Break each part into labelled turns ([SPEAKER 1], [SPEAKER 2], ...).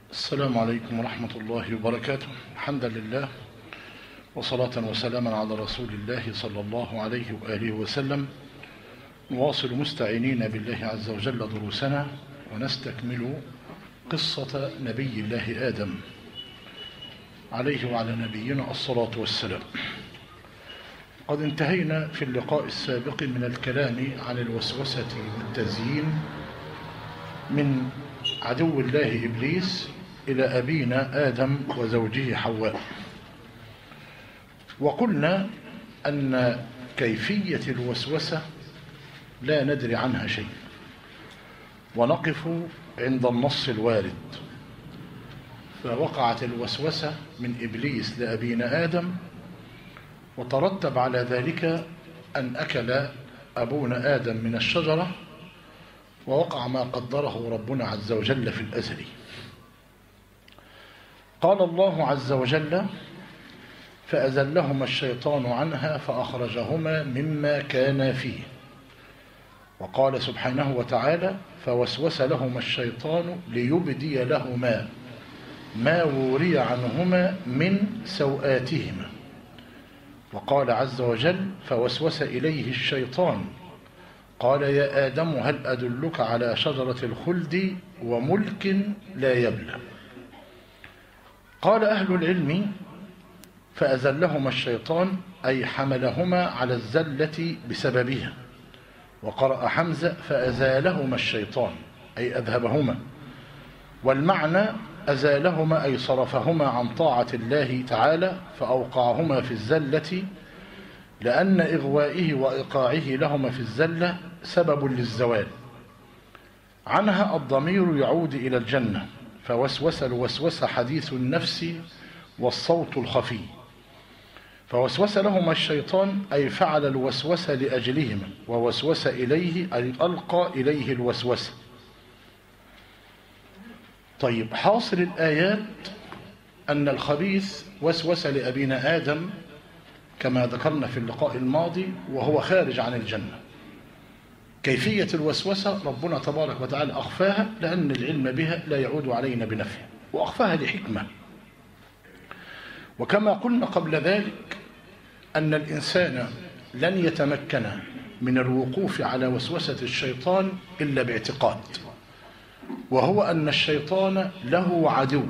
[SPEAKER 1] السلام عليكم ورحمة الله وبركاته. الحمد لله وصلاة وسلاما على رسول الله صلى الله عليه وآله وسلم. نواصل مستعينين بالله عز وجل دروسنا ونستكمل قصة نبي الله آدم عليه وعلى نبينا الصلاة والسلام. قد انتهينا في اللقاء السابق من الكلام عن الوسوسة والتزيين من عدو الله إبليس إلى أبينا آدم وزوجه حواء، وقلنا أن كيفية الوسوسة لا ندري عنها شيء، ونقف عند النص الوارد. فوقعت الوسوسة من إبليس لأبينا آدم، وترتب على ذلك أن أكل أبونا آدم من الشجرة، ووقع ما قدره ربنا عز وجل في الأزل. قال الله عز وجل: فأزلهما الشيطان عنها فأخرجهما مما كانا فيه. وقال سبحانه وتعالى: فوسوس لهما الشيطان ليبدي لهما ما وري عنهما من سوآتهما. وقال عز وجل: فوسوس إليه الشيطان قال يا آدم هل أدلك على شجرة الخلد وملك لا يبلى. قال أهل العلم: فأزلهما الشيطان أي حملهما على الزلة بسببها. وقرأ حمزة: فأزالهما الشيطان أي أذهبهما. والمعنى أزالهما أي صرفهما عن طاعة الله تعالى فأوقعهما في الزلة، لأن إغوائه وإيقاعه لهما في الزلة سبب للزوال عنها. الضمير يعود إلى الجنة، فوسوس الوسوس حديث النفس والصوت الخفي. فوسوس لهما الشيطان أي فعل الوسوسة لأجلهما، ووسوس إليه أي ألقى إليه الوسوسة. طيب، حاصل الآيات أن الخبيث وسوس لأبينا آدم كما ذكرنا في اللقاء الماضي وهو خارج عن الجنة. كيفية الوسوسة ربنا تبارك وتعالى أخفاها، لأن العلم بها لا يعود علينا بنفع، وأخفاها لحكمة. وكما قلنا قبل ذلك أن الإنسان لن يتمكن من الوقوف على وسوسة الشيطان إلا باعتقاد، وهو أن الشيطان له عدو،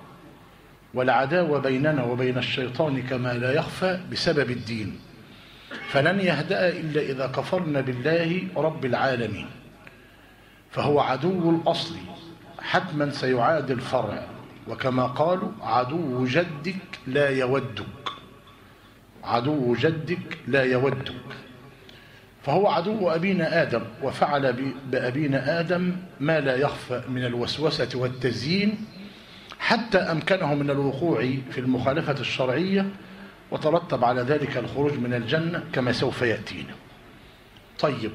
[SPEAKER 1] والعداوة بيننا وبين الشيطان كما لا يخفى بسبب الدين، فلن يهدأ إلا إذا كفرنا بالله رب العالمين. فهو عدو الأصل، حتما سيعاد الفرع، وكما قالوا: عدو جدك لا يودك، عدو جدك لا يودك. فهو عدو أبينا آدم، وفعل بأبينا آدم ما لا يخفى من الوسوسة والتزيين، حتى أمكنه من الوقوع في المخالفة الشرعية، وترتب على ذلك الخروج من الجنة كما سوف يأتينا. طيب،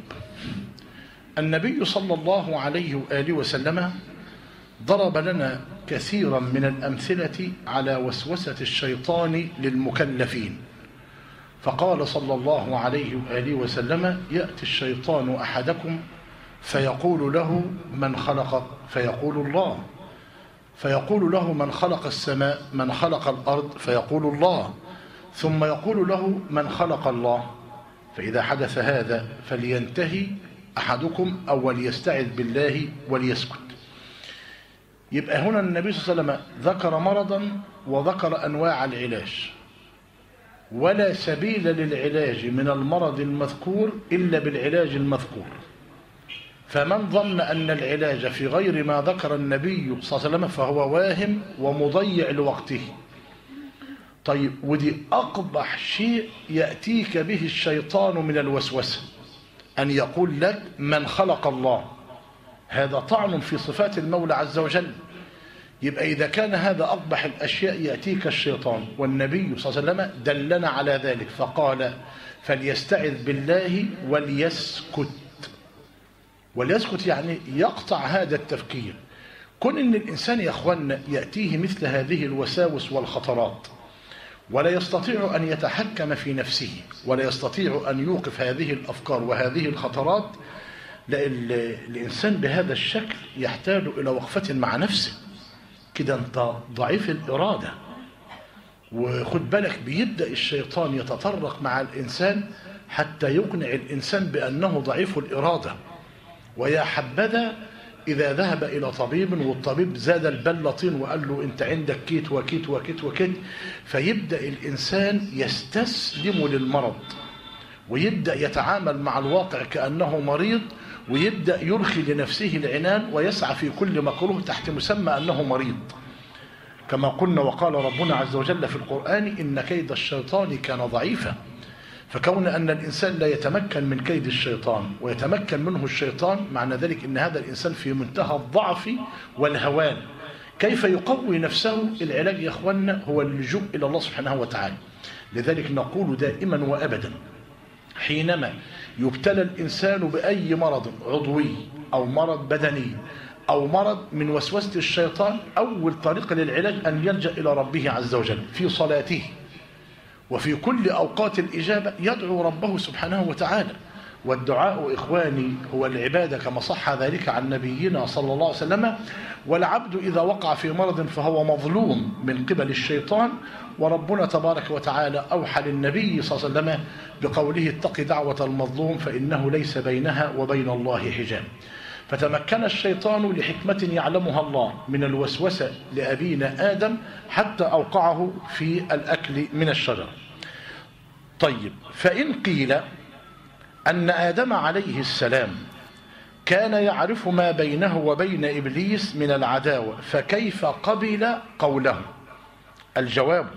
[SPEAKER 1] النبي صلى الله عليه وآله وسلم ضرب لنا كثيرا من الأمثلة على وسوسة الشيطان للمكلفين. فقال صلى الله عليه وآله وسلم: يأتي الشيطان أحدكم فيقول له: من خلق؟ فيقول الله. فيقول له: من خلق السماء؟ من خلق الأرض؟ فيقول الله. ثم يقول له: من خلق الله؟ فإذا حدث هذا فلينتهي أحدكم أو وليستعذ بالله وليسكت. يبقى هنا النبي صلى الله عليه وسلم ذكر مرضا وذكر أنواع العلاج، ولا سبيل للعلاج من المرض المذكور إلا بالعلاج المذكور. فمن ظن أن العلاج في غير ما ذكر النبي صلى الله عليه وسلم فهو واهم ومضيع لوقته. طيب، ودي أقبح شيء يأتيك به الشيطان من الوسوسة، أن يقول لك: من خلق الله. هذا طعن في صفات المولى عز وجل. يبقى إذا كان هذا أقبح الأشياء يأتيك الشيطان، والنبي صلى الله عليه وسلم دلنا على ذلك فقال: فليستعذ بالله وليسكت. وليسكت يعني يقطع هذا التفكير. كون إن الإنسان يا أخوان يأتيه مثل هذه الوساوس والخطرات ولا يستطيع أن يتحكم في نفسه، ولا يستطيع أن يوقف هذه الأفكار وهذه الخطرات، الإنسان بهذا الشكل يحتاج إلى وقفة مع نفسه. كده أنت ضعيف الإرادة. وخد بالك بيبدأ الشيطان يتطرق مع الإنسان حتى يقنع الإنسان بأنه ضعيف الإرادة. ويا حبذا إذا ذهب إلى طبيب والطبيب زاد البل طين وقال له أنت عندك كيت وكيت وكيت وكيت، فيبدأ الإنسان يستسلم للمرض ويبدأ يتعامل مع الواقع كأنه مريض، ويبدأ يرخي لنفسه العنان ويسعى في كل مكروه تحت مسمى أنه مريض. كما قلنا وقال ربنا عز وجل في القرآن إن كيد الشيطان كان ضعيفا. فكون أن الإنسان لا يتمكن من كيد الشيطان ويتمكن منه الشيطان، معنى ذلك أن هذا الإنسان في منتهى الضعف والهوان. كيف يقوي نفسه؟ العلاج يا أخوانا هو اللجوء إلى الله سبحانه وتعالى. لذلك نقول دائما وأبدا حينما يبتلى الإنسان بأي مرض عضوي أو مرض بدني أو مرض من وسوسة الشيطان، أول طريقة للعلاج أن يلجأ إلى ربه عز وجل في صلاته وفي كل أوقات الإجابة يدعو ربه سبحانه وتعالى. والدعاء إخواني هو العبادة كما صح ذلك عن نبينا صلى الله عليه وسلم. والعبد إذا وقع في مرض فهو مظلوم من قبل الشيطان، وربنا تبارك وتعالى أوحى للنبي صلى الله عليه وسلم بقوله اتق دعوة المظلوم فإنه ليس بينها وبين الله حجاب. فتمكن الشيطان لحكمة يعلمها الله من الوسوسة لأبينا آدم حتى أوقعه في الأكل من الشجرة. طيب، فإن قيل أن آدم عليه السلام كان يعرف ما بينه وبين إبليس من العداوة، فكيف قبل قوله؟ الجواب: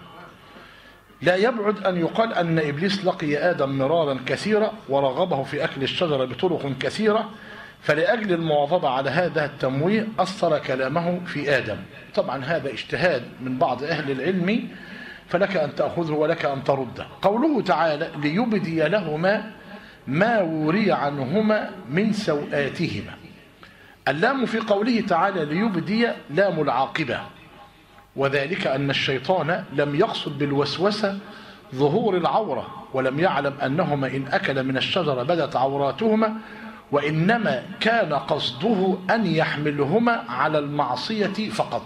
[SPEAKER 1] لا يبعد أن يقال أن إبليس لقي آدم مرارا كثيرا ورغبه في أكل الشجرة بطرق كثيرة، فلأجل المواظبة على هذا التمويه أثر كلامه في آدم. طبعا هذا اجتهاد من بعض أهل العلم، فلك أن تأخذه ولك أن ترده. قوله تعالى ليبدي لهما ما وري عنهما من سوآتهما، اللام في قوله تعالى ليبدي لام العاقبة، وذلك أن الشيطان لم يقصد بالوسوسة ظهور العورة، ولم يعلم أنهما إن أكل من الشجرة بدت عوراتهما، وإنما كان قصده أن يحملهما على المعصية فقط.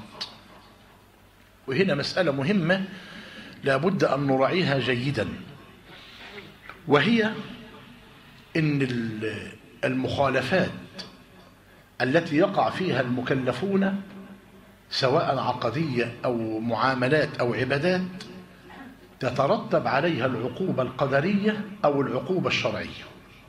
[SPEAKER 1] وهنا مسألة مهمة لابد أن نراعيها جيدا، وهي إن المخالفات التي يقع فيها المكلفون سواء عقدية أو معاملات أو عبادات تترتب عليها العقوبة القدرية أو العقوبة الشرعية.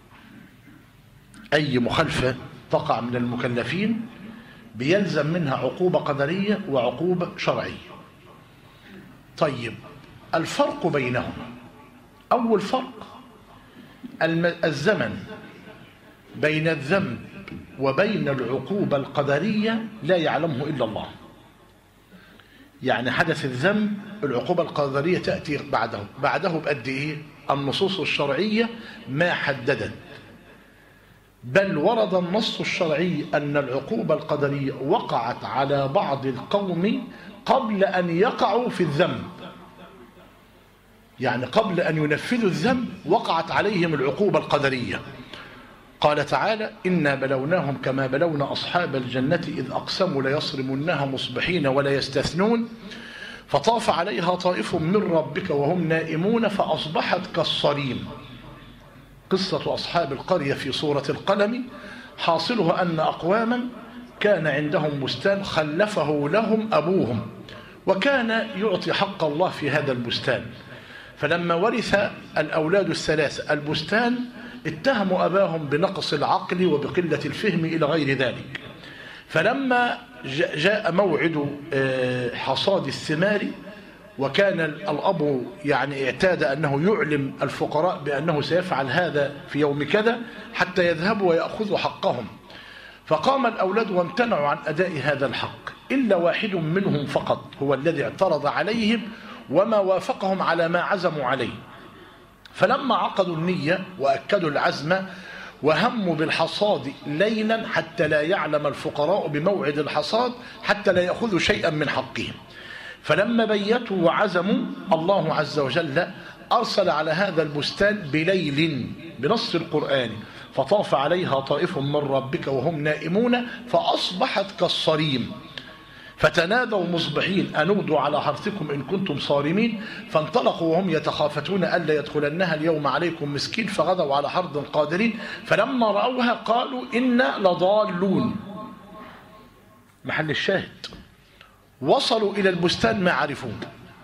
[SPEAKER 1] أي مخالفة تقع من المكلفين بيلزم منها عقوبة قدرية وعقوبة شرعية. طيب، الفرق بينهما: أول فرق الزمن بين الذنب وبين العقوبة القدرية لا يعلمه إلا الله. يعني حدث الذنب العقوبة القدرية تأتي بعده بقد إيه؟ النصوص الشرعية ما حددت، بل ورد النص الشرعي أن العقوبة القدرية وقعت على بعض القوم قبل أن يقعوا في الذنب، يعني قبل أن ينفذوا الذنب وقعت عليهم العقوبة القدرية. قال تعالى إنا بلوناهم كما بلونا أصحاب الجنة إذ أقسموا ليصرمنها مصبحين ولا يستثنون فطاف عليها طائف من ربك وهم نائمون فأصبحت كالصريم. قصة أصحاب القرية في سورة القلم حاصلها أن أقواما كان عندهم بستان خلفه لهم أبوهم، وكان يعطي حق الله في هذا البستان، فلما ورث الأولاد الثلاثة البستان اتهموا أباهم بنقص العقل وبقلة الفهم إلى غير ذلك. فلما جاء موعد حصاد الثمار، وكان الأب يعني اعتاد أنه يعلم الفقراء بأنه سيفعل هذا في يوم كذا حتى يذهبوا ويأخذوا حقهم، فقام الأولاد وامتنعوا عن أداء هذا الحق إلا واحد منهم فقط هو الذي اعترض عليهم وما وافقهم على ما عزموا عليه. فلما عقدوا النية وأكدوا العزم وهموا بالحصاد ليلا حتى لا يعلم الفقراء بموعد الحصاد حتى لا يأخذوا شيئا من حقهم، فلما بيتوا وعزموا الله عز وجل أرسل على هذا البستان بليل بنص القرآن فطاف عليها طائف من ربك وهم نائمون فأصبحت كالصريم. فتنادوا مصبحين أن اغدوا على حرثكم إن كنتم صارمين فانطلقوا وهم يتخافتون ألا يدخلنها اليوم عليكم مسكين فغدوا على حرث قادرين فلما رأوها قالوا إنا لضالون. محل الشاهد وصلوا إلى البستان ما عرفون،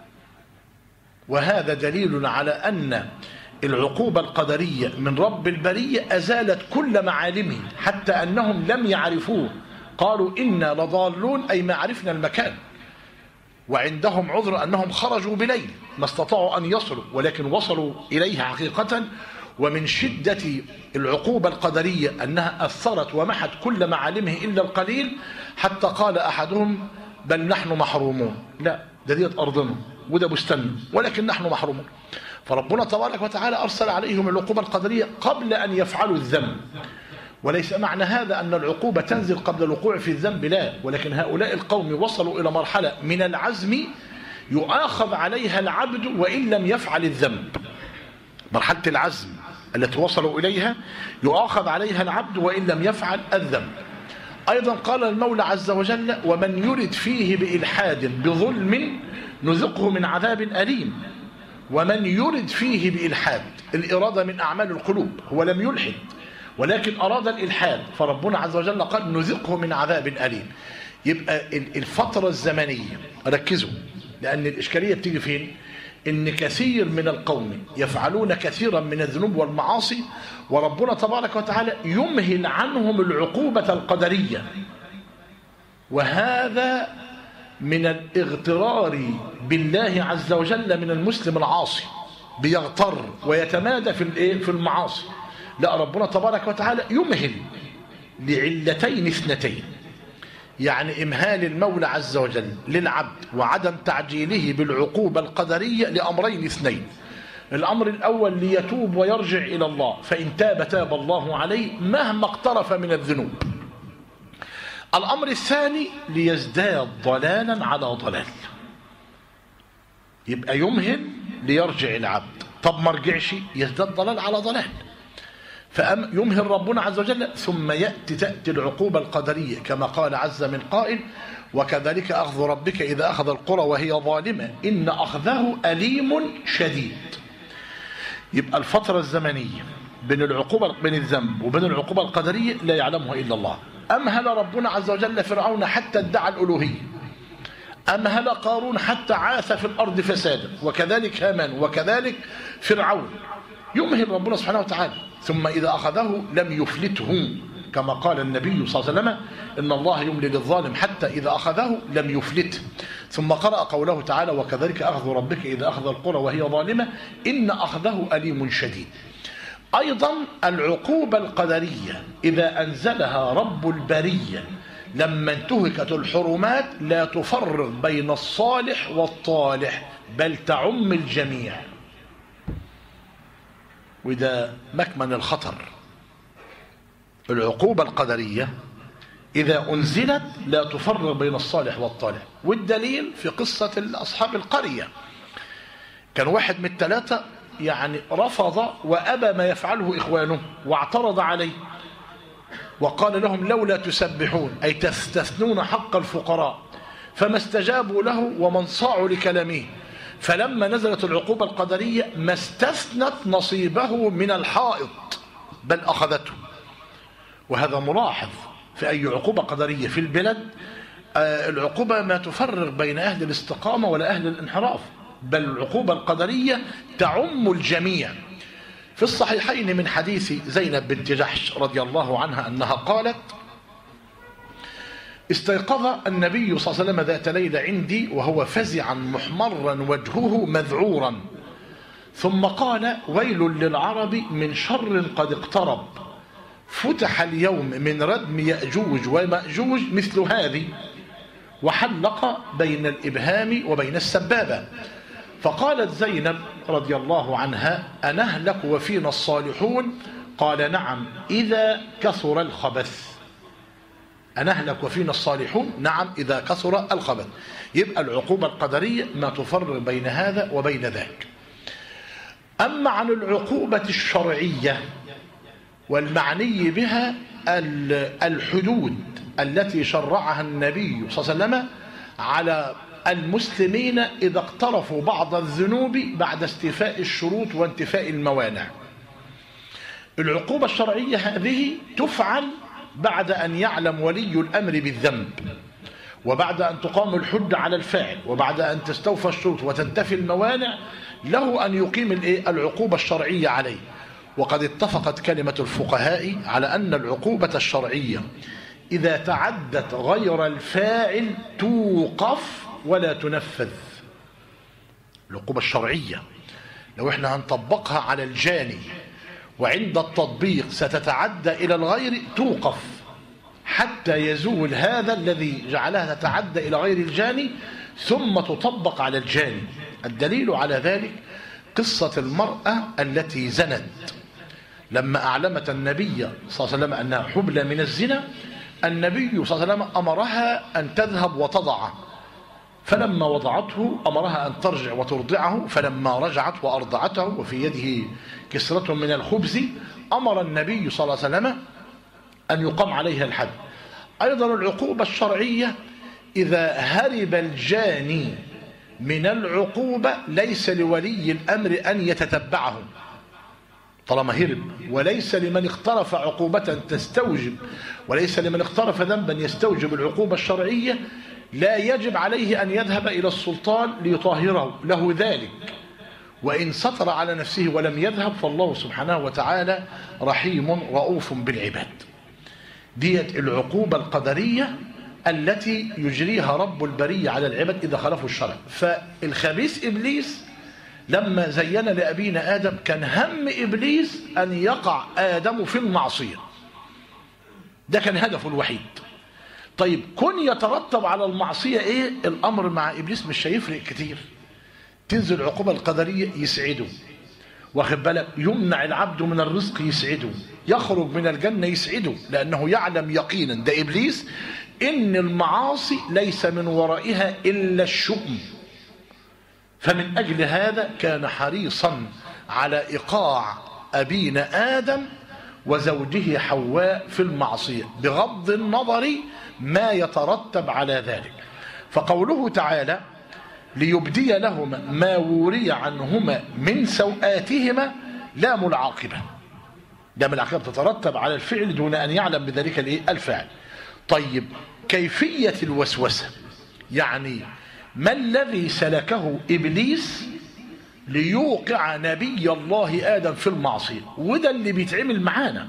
[SPEAKER 1] وهذا دليل على أن العقوبة القدرية من رب البرية أزالت كل معالمه حتى أنهم لم يعرفوه. قالوا إنا لضالون أي ما عرفنا المكان، وعندهم عذر أنهم خرجوا بليل ما استطاعوا أن يصلوا، ولكن وصلوا إليه حقيقة. ومن شدة العقوبة القدرية أنها أثرت ومحت كل معالمه إلا القليل، حتى قال أحدهم بل نحن محرومون. لا، ده ديت أرضنا وده بستان، ولكن نحن محرومون. فربنا تبارك وتعالى أرسل عليهم العقوبة القدرية قبل أن يفعلوا الذنب. وليس معنى هذا أن العقوبة تنزل قبل الوقوع في الذنب، لا، ولكن هؤلاء القوم وصلوا إلى مرحلة من العزم يؤاخذ عليها العبد وإن لم يفعل الذنب. مرحلة العزم التي وصلوا إليها يؤاخذ عليها العبد وإن لم يفعل الذنب. أيضا قال المولى عز وجل ومن يرد فيه بإلحاد بظلم نذقه من عذاب أليم. ومن يرد فيه بإلحاد، الإرادة من أعمال القلوب، هو لم يلحد ولكن أراد الإلحاد، فربنا عز وجل قال نذقه من عذاب أليم. يبقى الفترة الزمنية، ركزوا لأن الإشكالية بتيجي فين؟ إن كثير من القوم يفعلون كثيرا من الذنوب والمعاصي وربنا تبارك وتعالى يمهل عنهم العقوبة القدرية، وهذا من الاغترار بالله عز وجل من المسلم العاصي، بيغتر ويتمادى في المعاصي. لا، ربنا تبارك وتعالى يمهل لعلتين اثنتين، يعني إمهال المولى عز وجل للعبد وعدم تعجيله بالعقوبة القدرية لأمرين اثنين. الأمر الأول ليتوب ويرجع إلى الله، فإن تاب تاب الله عليه مهما اقترف من الذنوب. الأمر الثاني ليزداد ضلالا على ضلال، يبقى يمهل ليرجع العبد، طب ما رجعش يزداد ضلال على ضلال، فيمهل ربنا عز وجل ثم تأتي العقوبة القدرية كما قال عز من قائل وكذلك أخذ ربك إذا أخذ القرى وهي ظالمة إن أخذه أليم شديد. يبقى الفترة الزمنية بين العقوبة بين الذنب وبين العقوبة القدرية لا يعلمها إلا الله. أمهل ربنا عز وجل فرعون حتى ادعى الألوهية، أمهل قارون حتى عاث في الأرض فسادا، وكذلك هامان وكذلك فرعون. يمهل ربنا سبحانه وتعالى ثم إذا أخذه لم يفلته، كما قال النبي صلى الله عليه وسلم إن الله يملي للظالم حتى إذا أخذه لم يفلته. ثم قرأ قوله تعالى وكذلك أخذ ربك إذا أخذ القرى وهي ظالمة إن أخذه أليم شديد. أيضا العقوبة القدرية إذا أنزلها رب البرية لما انتهكت الحرمات لا تفرق بين الصالح والطالح بل تعم الجميع، وده مكمن الخطر. العقوبة القدرية إذا أنزلت لا تفرق بين الصالح والطالح، والدليل في قصة أصحاب القرية. كان واحد من الثلاثة يعني رفض وأبى ما يفعله إخوانه واعترض عليه وقال لهم لولا تسبحون أي تستثنون حق الفقراء، فما استجابوا له وما انصاعوا لكلامه. فلما نزلت العقوبة القدرية ما استثنت نصيبه من الحائط بل أخذته. وهذا ملاحظ في أي عقوبة قدرية في البلد، العقوبة ما تفرق بين أهل الاستقامة ولا أهل الانحراف، بل العقوبة القدرية تعم الجميع. في الصحيحين من حديث زينب بنت جحش رضي الله عنها أنها قالت استيقظ النبي صلى الله عليه وسلم ذات ليلة عندي وهو فزعا محمرا وجهه مذعورا، ثم قال ويل للعرب من شر قد اقترب، فتح اليوم من ردم يأجوج ومأجوج مثل هذه، وحلق بين الإبهام وبين السبابة. فقالت زينب رضي الله عنها أنهلك وفينا الصالحون؟ قال نعم إذا كثر الخبث. أنهلك وفينا الصالحون؟ نعم إذا كثر الخبث. يبقى العقوبة القدرية ما تفرق بين هذا وبين ذاك. أما عن العقوبة الشرعية والمعني بها الحدود التي شرعها النبي صلى الله عليه وسلم على المسلمين إذا اقترفوا بعض الذنوب بعد استيفاء الشروط وانتفاء الموانع. العقوبة الشرعية هذه تفعل بعد أن يعلم ولي الأمر بالذنب، وبعد أن تقام الحجة على الفاعل، وبعد أن تستوفى الشروط وتنتفي الموانع، له أن يقيم العقوبة الشرعية عليه. وقد اتفقت كلمة الفقهاء على أن العقوبة الشرعية إذا تعدت غير الفاعل توقف ولا تنفذ. العقوبة الشرعية لو احنا هنطبقها على الجاني وعند التطبيق ستتعدى إلى الغير توقف حتى يزول هذا الذي جعلها تتعدى إلى غير الجاني ثم تطبق على الجاني. الدليل على ذلك قصة المرأة التي زنت، لما أعلمت النبي صلى الله عليه وسلم أنها حبلى من الزنا، النبي صلى الله عليه وسلم أمرها أن تذهب وتضعه، فلما وضعته أمرها أن ترجع وترضعه، فلما رجعت وأرضعته وفي يده كسرة من الخبز أمر النبي صلى الله عليه وسلم أن يقام عليها الحد. أيضا العقوبة الشرعية إذا هرب الجاني من العقوبة ليس لولي الأمر أن يتتبعه طالما هرب، وليس لمن اقترف عقوبة تستوجب، وليس لمن اقترف ذنبا يستوجب العقوبة الشرعية لا يجب عليه أن يذهب إلى السلطان ليطهره له ذلك، وإن سطر على نفسه ولم يذهب فالله سبحانه وتعالى رحيم رؤوف بالعباد. ديت العقوبة القدرية التي يجريها رب البرية على العباد إذا خالفوا الشرع. فالخبيث إبليس لما زين لأبينا آدم كان هم إبليس أن يقع آدم في المعصية، ده كان هدفه الوحيد. طيب كن يترتب على المعصية إيه؟ الأمر مع إبليس مش هيفرق كتير. تنزل العقوبة القدرية يسعده، واخد بالك، يمنع العبد من الرزق يسعده، يخرج من الجنة يسعده، لأنه يعلم يقينا ده إبليس إن المعاصي ليس من ورائها إلا الشؤم. فمن أجل هذا كان حريصا على إيقاع أبينا آدم وزوجه حواء في المعصية بغض النظر ما يترتب على ذلك. فقوله تعالى ليبدي لهما ما وري عنهما من سوآتهما لام العاقبة، لام العاقبة تترتب على الفعل دون أن يعلم بذلك الفاعل. طيب كيفية الوسوسة، يعني ما الذي سلكه إبليس ليوقع نبي الله آدم في المعصية؟ وده اللي بيتعمل معانا.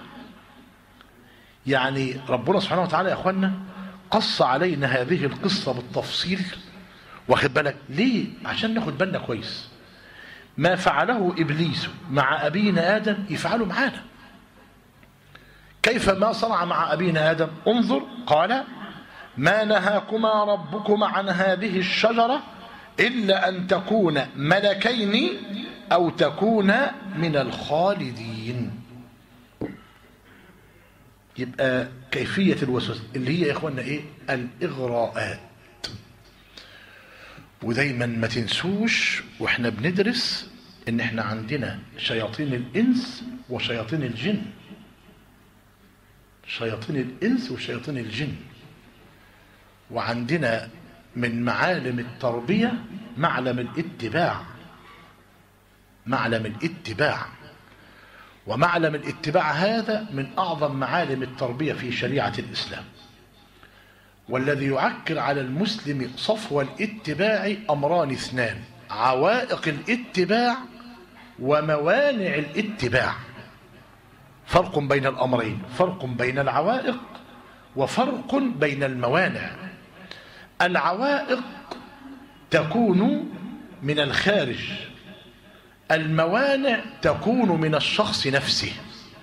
[SPEAKER 1] يعني ربنا سبحانه وتعالى يا أخوانا قص علينا هذه القصة بالتفصيل، واخد بالك ليه؟ عشان ناخد بالنا كويس. ما فعله إبليس مع أبينا آدم يفعله معانا. كيف ما صنع مع أبينا آدم؟ انظر، قال ما نهاكما ربكما عن هذه الشجرة إلا أن تكونا ملكين أو تكونا من الخالدين. يبقى كيفية الوسوسة اللي هي يا إخوانا إيه؟ الإغراءات. ودايما ما تنسوش وإحنا بندرس إن إحنا عندنا شياطين الإنس وشياطين الجن، شياطين الإنس وشياطين الجن. وعندنا من معالم التربية معلم الاتباع، معلم الاتباع. ومعلم الاتباع هذا من أعظم معالم التربية في شريعة الإسلام. والذي يعكر على المسلم صفو الاتباع أمران اثنان: عوائق الاتباع وموانع الاتباع. فرق بين الأمرين، فرق بين العوائق وفرق بين الموانع. العوائق تكون من الخارج، الموانع تكون من الشخص نفسه.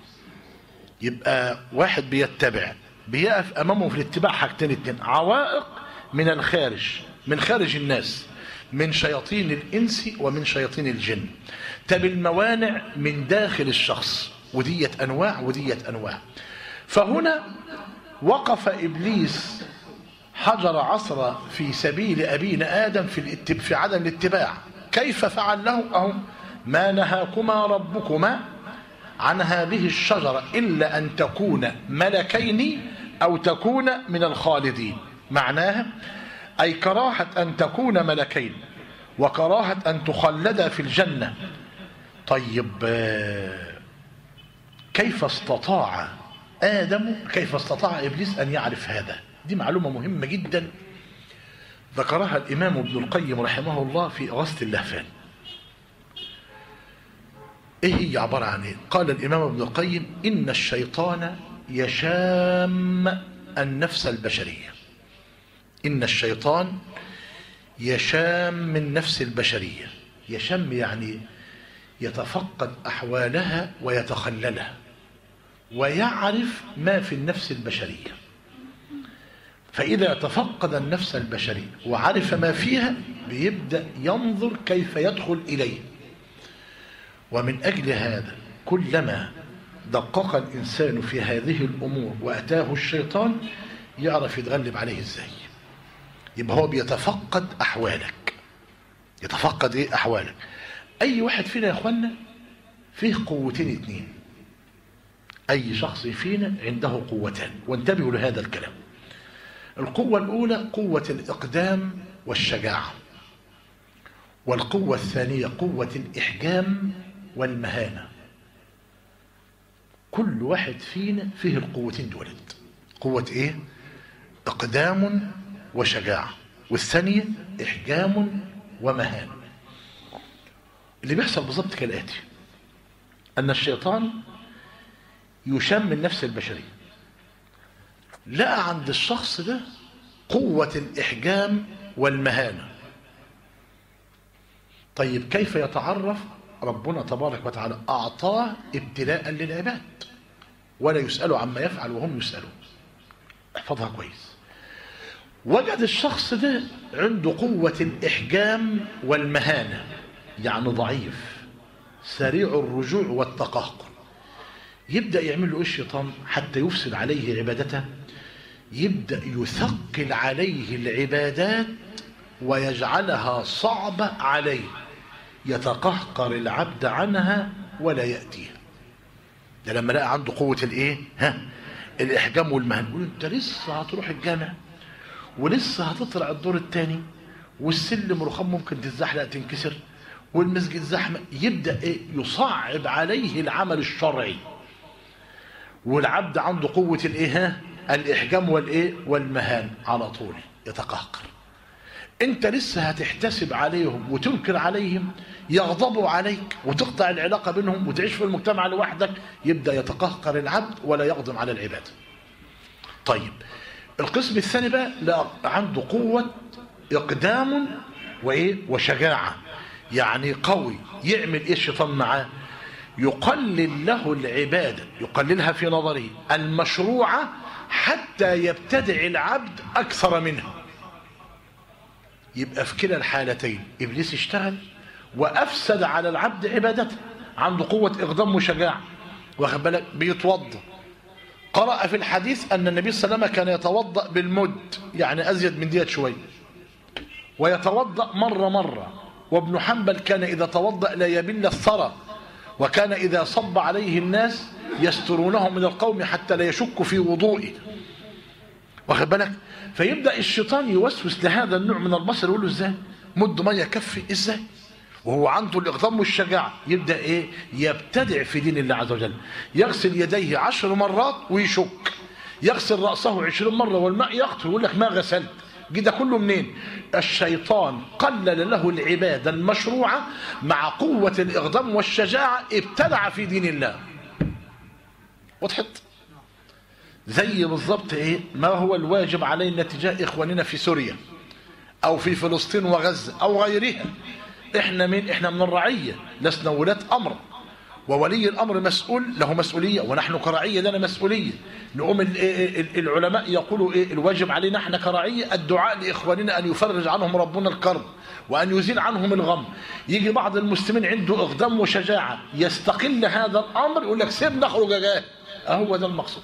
[SPEAKER 1] يبقى واحد بيتبع بيقف أمامه في الاتباع حاجتين اتنين: عوائق من الخارج، من خارج الناس، من شياطين الإنس ومن شياطين الجن. طب الموانع من داخل الشخص، وديت أنواع وديت أنواع. فهنا وقف إبليس حجر عصر في سبيل أبينا آدم في عدم الاتباع. كيف فعل له؟ أهو ما نهاكما ربكما عن هذه الشجرة إلا أن تكون ملكين أو تكون من الخالدين. معناها أي كراهة أن تكون ملكين وكراهة أن تخلد في الجنة. طيب كيف استطاع إبليس أن يعرف هذا؟ دي معلومة مهمة جدا ذكرها الإمام ابن القيم رحمه الله في إغاثة اللهفان. إيه هي عبارة عن إيه؟ قال الإمام ابن القيم: إن الشيطان يشام النفس البشرية. إن الشيطان يشام من نفس البشرية. يشم يعني يتفقد أحوالها ويتخللها ويعرف ما في النفس البشرية. فإذا تفقد النفس البشرية وعرف ما فيها بيبدأ ينظر كيف يدخل إليه. ومن أجل هذا كلما دقق الإنسان في هذه الأمور وأتاه الشيطان يعرف يتغلب عليه إزاي. يبقى هو بيتفقد أحوالك. يتفقد إيه؟ أحوالك. أي واحد فينا يا أخوانا فيه قوتين اتنين. أي شخص فينا عنده قوتان، وانتبهوا لهذا الكلام. القوة الأولى قوة الإقدام والشجاعة، والقوة الثانية قوة الإحجام والمهانة. كل واحد فينا فيه القوتين دولت. قوة إيه؟ إقدام وشجاعة، والثانية إحجام ومهانة. اللي بيحصل بالضبط كالآتي: أن الشيطان يشم النفس البشرية، لقى عند الشخص ده قوة الإحجام والمهانة. طيب كيف يتعرف؟ ربنا تبارك وتعالى أعطاه ابتلاء للعباد، ولا يسألوا عما يفعل وهم يسألون. احفظها كويس. وجد الشخص ده عنده قوة الإحجام والمهانة، يعني ضعيف سريع الرجوع والتقهقر. يبدأ يعمل له إيه الشيطان حتى يفسد عليه عبادته؟ يبدأ يثقل عليه العبادات ويجعلها صعبة عليه، يتقهقر العبد عنها ولا يأتيها. ده لما لقى عنده قوة الايه؟ الإحجام والمهن. يقول: انت لسه هتروح الجامع ولسه هتطلع الدور الثاني، والسلم رخام ممكن تتزحلق تنكسر، والمسجد زحمة. يبدأ ايه؟ يصعب عليه العمل الشرعي. والعبد عنده قوة الايه؟ الإحجام والايه؟ والمهان. على طول يتقهقر. انت لسه هتحتسب عليهم وتنكر عليهم، يغضبوا عليك وتقطع العلاقة بينهم وتعيش في المجتمع لوحدك. يبدأ يتقهقر العبد ولا يقدم على العبادة. طيب القسم الثاني بقى لا عنده قوة إقدام وإيه؟ وشجاعة، يعني قوي. يعمل إيه الشيطان معاه؟ يقلل له العبادة، يقللها في نظره المشروعة حتى يبتدع العبد أكثر منها. يبقى في كلا الحالتين إبليس اشتغل وأفسد على العبد عبادته. عنده قوة إقدام وشجاعة، واخد بالك؟ بيتوضأ. قرأ في الحديث أن النبي صلى الله عليه وسلم كان يتوضأ بالمد، يعني أزيد من ديت شوية، ويتوضأ مرة. وابن حنبل كان إذا توضأ لا يبل الثرى، وكان إذا صب عليه الناس يسترونه من القوم حتى لا يشك في وضوئه، واخد بالك؟ فيبدأ الشيطان يوسوس لهذا النوع من البشر، يقول له: ازاي مد ميه يكفي؟ ازاي وهو عنده الإقدام والشجاعة؟ يبدأ ايه؟ يبتدع في دين الله عز وجل. يغسل يديه 10 مرات ويشك، يغسل رأسه 20 مرة والماء يقطر، يقول لك: ما غسلت. ده كله منين؟ الشيطان قلل له العبادة المشروعة مع قوة الإقدام والشجاعة، ابتدع في دين الله. وضحت؟ زي بالضبط ايه ما هو الواجب علينا تجاه اخواننا في سوريا او في فلسطين وغزة او غيرها. احنا من الرعية، لسنا ولاة امر، وولي الامر مسؤول له مسؤولية، ونحن كرعية لنا مسؤولية. نقوم العلماء يقولوا ايه الواجب علينا احنا كرعية؟ الدعاء لاخواننا ان يفرج عنهم ربنا الكرب وان يزيل عنهم الغم. يجي بعض المسلمين عنده اقدام وشجاعة يستقل هذا الامر، يقول لك: سيبنا نخرج جاه. هو ده المقصود.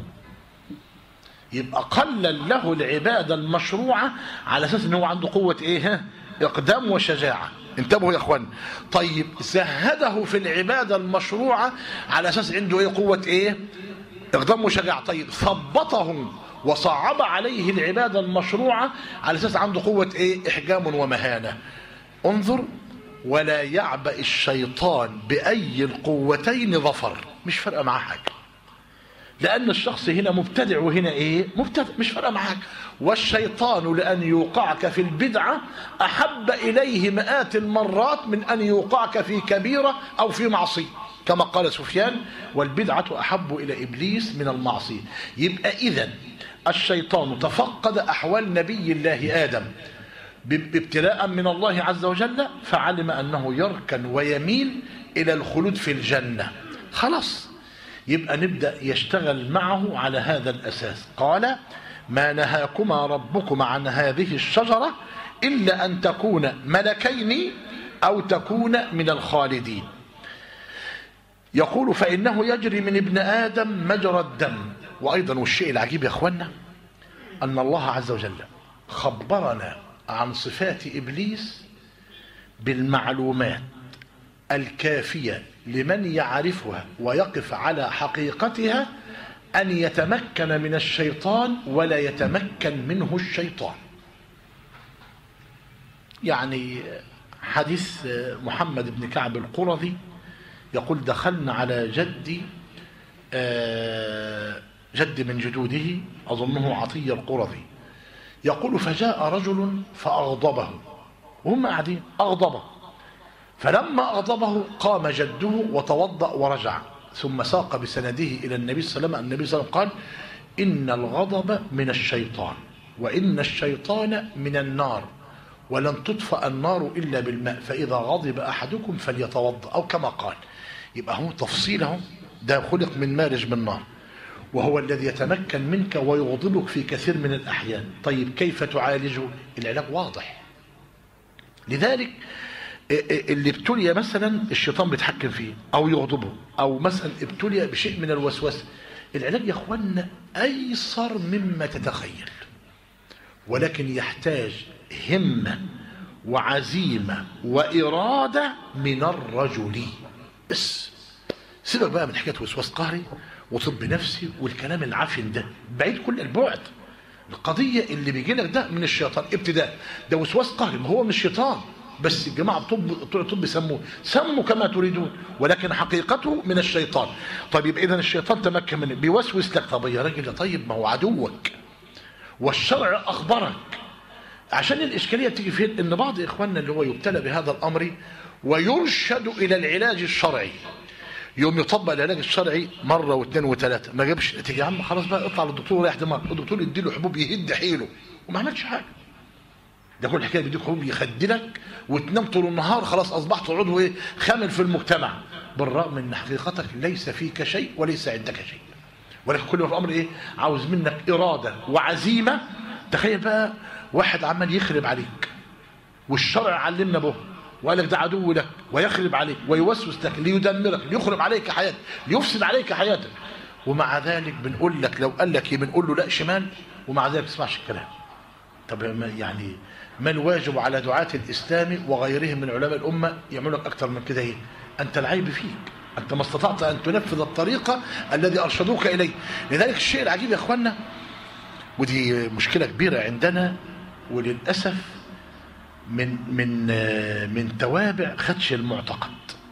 [SPEAKER 1] يبقى قلل له العبادة المشروعة على أساس أنه عنده قوة إيه؟ إقدام وشجاعة. انتبهوا يا أخوان. طيب زهده في العبادة المشروعة على أساس عنده إيه؟ قوة إيه؟ إقدام وشجاعة. طيب ثبطه وصعب عليه العبادة المشروعة على أساس عنده قوة إيه؟ إحجام ومهانة. انظر، ولا يعبأ الشيطان بأي القوتين ظفر، مش فارقة معاه حاجة، لأن الشخص هنا مبتدع وهنا إيه؟ مبتدع، مش فارقة معاه حاجة. والشيطان لأن يوقعك في البدعة أحب إليه مئات المرات من أن يوقعك في كبيرة أو في معصية، كما قال سفيان: والبدعة أحب إلى إبليس من المعصية. يبقى إذن الشيطان تفقد أحوال نبي الله آدم ابتلاء من الله عز وجل، فعلم أنه يركن ويميل إلى الخلود في الجنة. خلاص، يبقى نبدأ يشتغل معه على هذا الأساس. قال: ما نهاكما ربكما عن هذه الشجرة إلا أن تكون ملكين أو تكون من الخالدين. يقول: فإنه يجري من ابن آدم مجرى الدم. وأيضا والشيء العجيب يا أخوانا أن الله عز وجل خبرنا عن صفات إبليس بالمعلومات الكافية لمن يعرفها ويقف على حقيقتها أن يتمكن من الشيطان ولا يتمكن منه الشيطان. يعني حديث محمد بن كعب القرظي يقول: دخلنا على جد من جدوده أظنه عطية القرظي، يقول: فجاء رجل فأغضبه، وهم قاعدين أغضبه، فلما أغضبه قام جده وتوضأ ورجع، ثم ساق بسنده إلى النبي صلى الله عليه وسلم. النبي صلى الله عليه وسلم قال: إن الغضب من الشيطان، وإن الشيطان من النار، ولن تطفأ النار إلا بالماء، فإذا غضب أحدكم فليتوضأ، أو كما قال. يبقى هو تفصيله، ده خلق من مارج من نار، وهو الذي يتمكن منك ويغضبك في كثير من الأحيان. طيب كيف تعالجه؟ العلاج واضح. لذلك اللي ابتلي مثلا الشيطان بيتحكم فيه أو يغضبه، أو مثلا ابتلي بشيء من الوسوسة، العلاج يا أخوانا أيسر مما تتخيل، ولكن يحتاج همة وعزيمة وإرادة من الرجل. بس سيبك بقى من حكاية وسواس قهري وطب نفسي والكلام العفن ده، بعيد كل البعد. القضية اللي بيجي لك ده من الشيطان ابتداء، ده وسواس قهري، ما هو من الشيطان، بس الجماعة الطب سموا كما تريدون، ولكن حقيقته من الشيطان. طيب يبقى إذن الشيطان تمكن منه، بيوسوس لك. طب يا راجل، طيب ما هو عدوك والشرع أخبرك. عشان الإشكالية بتيجي فين؟ إن بعض إخواننا اللي هو يبتلى بهذا الأمر ويرشد إلى العلاج الشرعي، يوم يطبق العلاج الشرعي مرة واثنين وثلاثة، ما جابش نتيجة، يا عم خلاص بقى اطلع للدكتور وريح دماغك، الدكتور يديله حبوب يهد حيله وما عملش حاجة. ده كل الحكاية بيديك حبوب يخدلك وتنام طول النهار، خلاص أصبحت عضو إيه؟ خامل في المجتمع، بالرغم من حقيقتك ليس فيك شيء وليس عندك شيء، ولكن كل ما في الأمر إيه؟ عاوز منك إرادة وعزيمة. تخيل بقى واحد عمال يخرب عليك والشرع علمنا به وقال لك ده عدو لك ويخرب عليك ويوسوس لك ليدمرك ليخرب عليك حياتك ليفسد عليك حياتك، ومع ذلك بنقول لك لو قال لك بنقول له لا شمال، ومع ذلك ما تسمعش الكلام. طب يعني ما الواجب على دعاة الإسلام وغيرهم من علماء الأمة يعملوا لك أكثر من كده؟ إيه؟ أنت العيب فيك، أنت ما استطعت أن تنفذ الطريقة الذي أرشدوك إليه. لذلك الشيء العجيب يا أخوانا، ودي مشكلة كبيرة عندنا وللأسف، من توابع خدش المعتقد،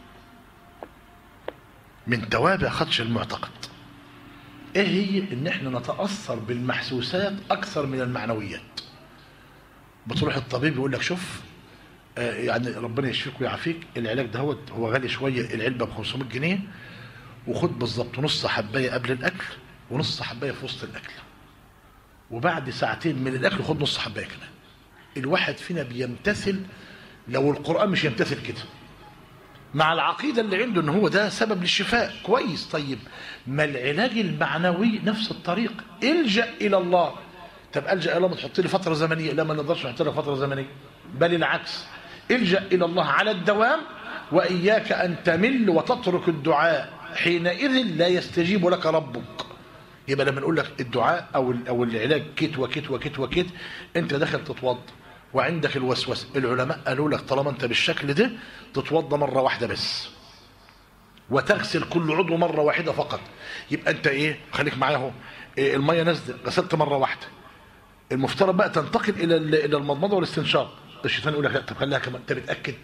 [SPEAKER 1] من توابع خدش المعتقد ايه هي؟ ان احنا نتأثر بالمحسوسات اكثر من المعنويات. بتروح الطبيب يقول لك شوف يعني ربنا يشفيك ويعافيك، العلاج ده هو غالي شوية، العلبة ب500 جنيه، وخد بالظبط نص حباية قبل الاكل ونص حباية في وسط الاكل، وبعد ساعتين من الاكل خد نص حباية كمان. الواحد فينا بيمتثل، لو القرآن مش يمتثل كده مع العقيدة اللي عنده ان هو ده سبب للشفاء، كويس. طيب ما العلاج المعنوي نفس الطريق، الجأ الى الله. طب الجأ الى الله ما تحط لي فترة زمنية، لا ما نقدرش نحط لك فترة زمنية، بل العكس، الجأ الى الله على الدوام، واياك ان تمل وتترك الدعاء، حينئذ لا يستجيب لك ربك. يبقى لما نقول لك الدعاء او العلاج كت وكت وكت وكت، انت داخل تتوضا وعندك الوسوسه، العلماء قالوا لك طالما انت بالشكل ده تتوضا مره واحده بس، وتغسل كل عضو مرة واحدة فقط. يبقى انت ايه، خليك معايا اهو، إيه المية نازله غسلت مرة واحدة، المفترض بقى تنتقل الى المضمضة والاستنشاق. الشيطان يقول لك لا طب خليها كمان، انت متأكد؟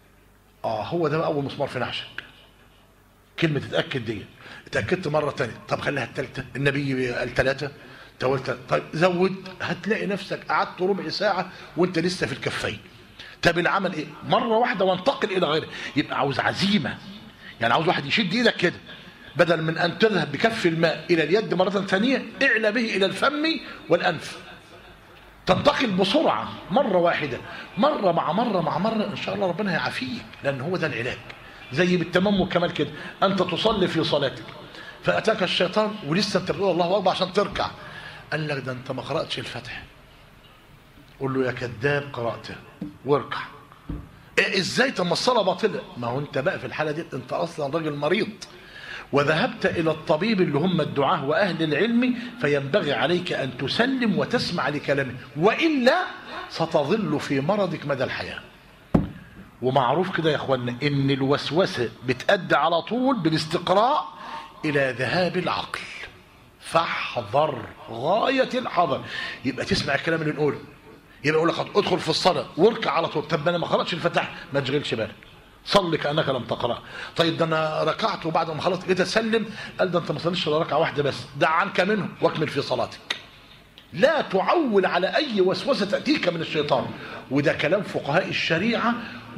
[SPEAKER 1] هو ده بقى اول مسمار في نعشك، كلمة تتأكد دي. اتأكدت مرة تانية، طب خليها الثالثة، النبي قال 3 تقول طيب زود، هتلاقي نفسك قعدت ربع ساعة وانت لسه في الكفين. طب العمل ايه؟ مرة واحدة وانتقل الى غيره. يبقى عاوز عزيمة، يعني عاوز واحد يشد ايدك كده، بدل من ان تذهب بكف الماء الى اليد مرة ثانية، اعلى به الى الفم والانف، تنتقل بسرعة مرة واحدة، مرة مع مرة مع مرة، ان شاء الله ربنا هيعافيك، لان هو ده العلاج. زي بالتمام والكمال كده، انت تصلي في صلاتك فاتاك الشيطان ولسه انت بتقول الله اكبر عشان تركع، قال لك ده انت ما قراتش الفتح. قول له يا كذاب قراته واركع. إيه ازاي؟ طب ما الصلاه باطله. ما هو انت بقى في الحاله دي انت اصلا راجل مريض، وذهبت الى الطبيب اللي هم الدعاه واهل العلم، فينبغي عليك ان تسلم وتسمع لكلامه، والا ستظل في مرضك مدى الحياه. ومعروف كده يا اخوانا ان الوسوسه بتؤدي على طول بالاستقراء الى ذهاب العقل، فاحذر غايه الحذر. يبقى تسمع الكلام اللي نقوله، يبقى يقول لك ادخل في الصلاه واركع على طول. طب انا ما قراتش الفتح، ما تشغلش بالك، صلي كانك لم تقرا. طيب ده انا ركعت وبعد ما خلصت جيت اسلم، قال ده انت ما صليتش الا ركعه واحده بس، دع عنك منه واكمل في صلاتك. لا تعول على اي وسوسه تاتيك من الشيطان. وده كلام فقهاء الشريعه،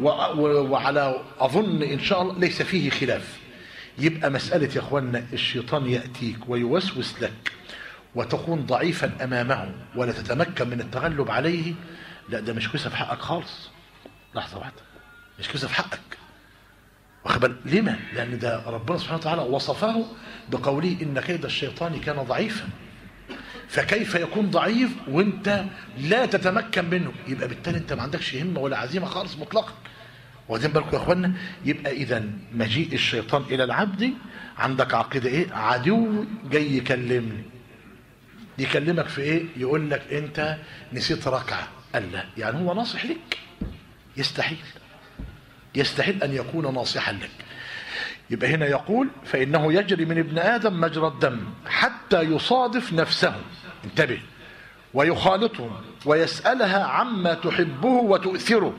[SPEAKER 1] وعلى اظن ان شاء الله ليس فيه خلاف. يبقى مساله يا اخوانا الشيطان ياتيك ويوسوس لك وتكون ضعيفا امامه ولا تتمكن من التغلب عليه، لا ده مش كويسه في حقك خالص. لحظه واحده، مش كويسه في حقك. واخد بالك لما؟ لان ده ربنا سبحانه وتعالى وصفه بقوله ان كيد الشيطان كان ضعيفا. فكيف يكون ضعيف وانت لا تتمكن منه؟ يبقى بالتالي انت ما عندكش همه ولا عزيمه خالص مطلقا. واخدين بالكم يا اخوانا؟ يبقى اذا مجيء الشيطان الى العبد، عندك عقيده ايه؟ عدو جاي يكلمني. يكلمك في ايه؟ يقول لك انت نسيت ركعه. قال لا، يعني هو ناصح لك؟ يستحيل، يستحيل ان يكون ناصحا لك. يبقى هنا يقول فانه يجري من ابن ادم مجرى الدم حتى يصادف نفسه، انتبه، ويخالطهم ويسالها عما تحبه وتؤثره.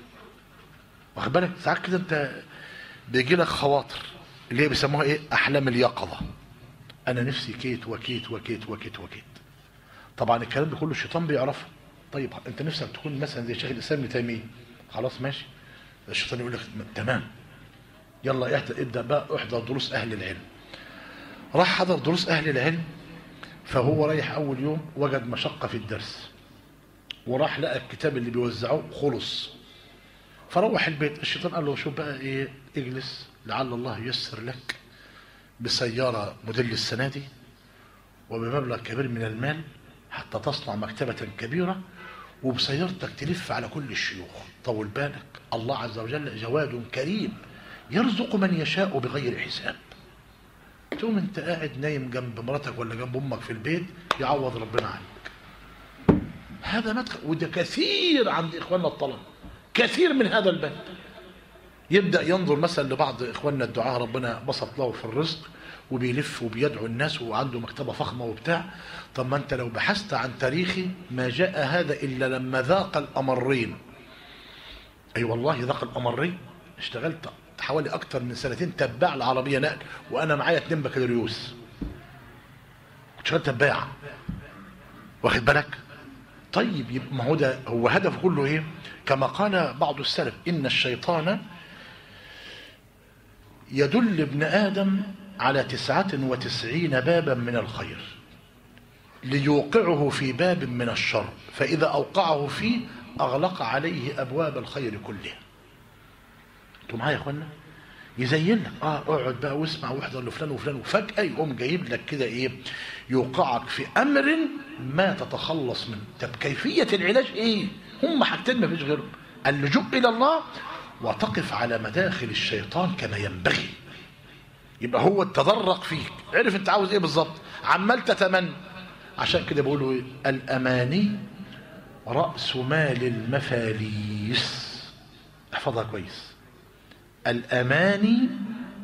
[SPEAKER 1] واخد بالك؟ ساعات كده انت بيجي لك خواطر اللي هي بيسموها ايه؟ احلام اليقظه. انا نفسي كيت وكيت وكيت وكيت وكيت. طبعا الكلام ده كله الشيطان بيعرفه. طيب انت نفسك تكون مثلا زي شيخ الاسلام ابن تيميه، خلاص ماشي. الشيطان يقول لك تمام، يلا ابدا بقى احضر دروس اهل العلم. راح حضر دروس اهل العلم، فهو رايح اول يوم وجد مشقه في الدرس، وراح لقى الكتاب اللي بيوزعوه خلص. فروح البيت، الشيطان قال له شوف بقى ايه، اجلس لعل الله ييسر لك بسياره موديل السنه دي وبمبلغ كبير من المال حتى تصنع مكتبه كبيره، وبسيارتك تلف على كل الشيوخ. طول بالك، الله عز وجل جواد كريم يرزق من يشاء بغير حساب. تقوم انت قاعد نايم جنب مراتك ولا جنب امك في البيت، يعوض ربنا عنك. هذا مدخل، وده كثير عند اخواننا الطلبه، كثير من هذا الباب. يبدا ينظر مثلا لبعض اخواننا الدعاء ربنا بسط له في الرزق وبيلف وبيدعو الناس وعنده مكتبه فخمه وبتاع. طب ما انت لو بحثت عن تاريخي ما جاء هذا الا لما ذاق الامرين. اي والله ذاق الامرين. اشتغلت حوالي اكتر من 2 تباع العربيه نقل، وانا معايا 2 بكالوريوس، شغال تباع. واخد بالك؟ طيب يبقى ما هو ده هو هدف كله ايه؟ كما قال بعض السلف ان الشيطان يدل ابن ادم على 99 بابا من الخير ليوقعه في باب من الشر، فاذا اوقعه فيه اغلق عليه ابواب الخير كلها. انتوا معايا يا اخوانا؟ يزين لك اقعد بقى واسمع واحضر لفلان وفلان، وفجاه يقوم جايب لك كده ايه؟ يوقعك في امر ما تتخلص منه. طب كيفيه العلاج ايه؟ هم حاجتين ما فيش غيرهم: اللجوء الى الله وتقف على مداخل الشيطان كما ينبغي. يبقى هو تدرق فيك، عرف انت عاوز ايه بالظبط، عمال تتمنى. عشان كده بيقولوا ايه؟ الاماني راس مال المفاليس. احفظها كويس. الاماني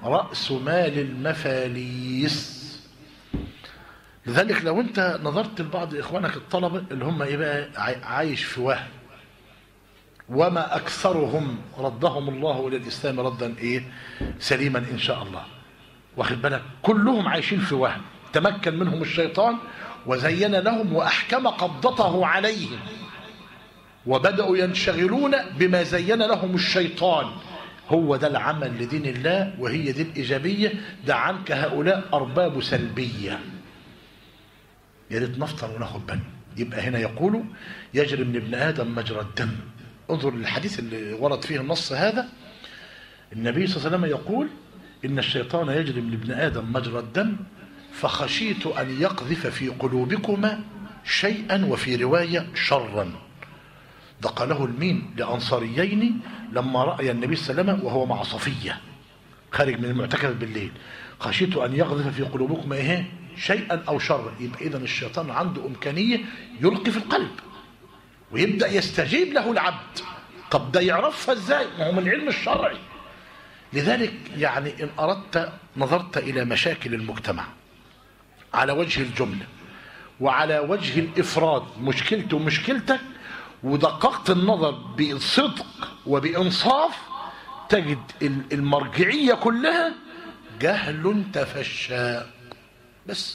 [SPEAKER 1] رأس مال المفاليس. لذلك لو انت نظرت لبعض اخوانك الطلبة اللي هم ايه بقى عايش في وهم، وما اكثرهم ردهم الله الى الاسلام ردا ايه سليما ان شاء الله، واخد بالك، كلهم عايشين في وهم، تمكن منهم الشيطان وزين لهم واحكم قبضته عليهم، وبدأوا ينشغلون بما زين لهم الشيطان. هو ده العمل لدين الله، وهي دي الإيجابية. دع عنك هؤلاء أرباب سلبية. يا ريت نفطر وناخد بالنا. يبقى هنا يقول يجري من ابن آدم مجرى الدم. انظر للحديث اللي ورد فيه النص هذا. النبي صلى الله عليه وسلم يقول إن الشيطان يجري من ابن آدم مجرى الدم، فخشيت أن يقذف في قلوبكما شيئا، وفي رواية شرا. ده قاله المين لأنصاريين لما رأي النبي صلى الله عليه وسلم وهو مع صفية خارج من المعتكف بالليل. خشيت أن يقذف في قلوبكم ايه شيئا أو شرا. يبقى إذن الشيطان عنده إمكانية يلقي في القلب ويبدأ يستجيب له العبد. طب ده يعرفها ازاي؟ ما هو من العلم الشرعي. لذلك يعني إن أردت نظرت إلى مشاكل المجتمع على وجه الجملة وعلى وجه الإفراد، مشكلته ومشكلتك، ودققت النظر بصدق وبإنصاف، تجد المرجعية كلها جهل تفشى. بس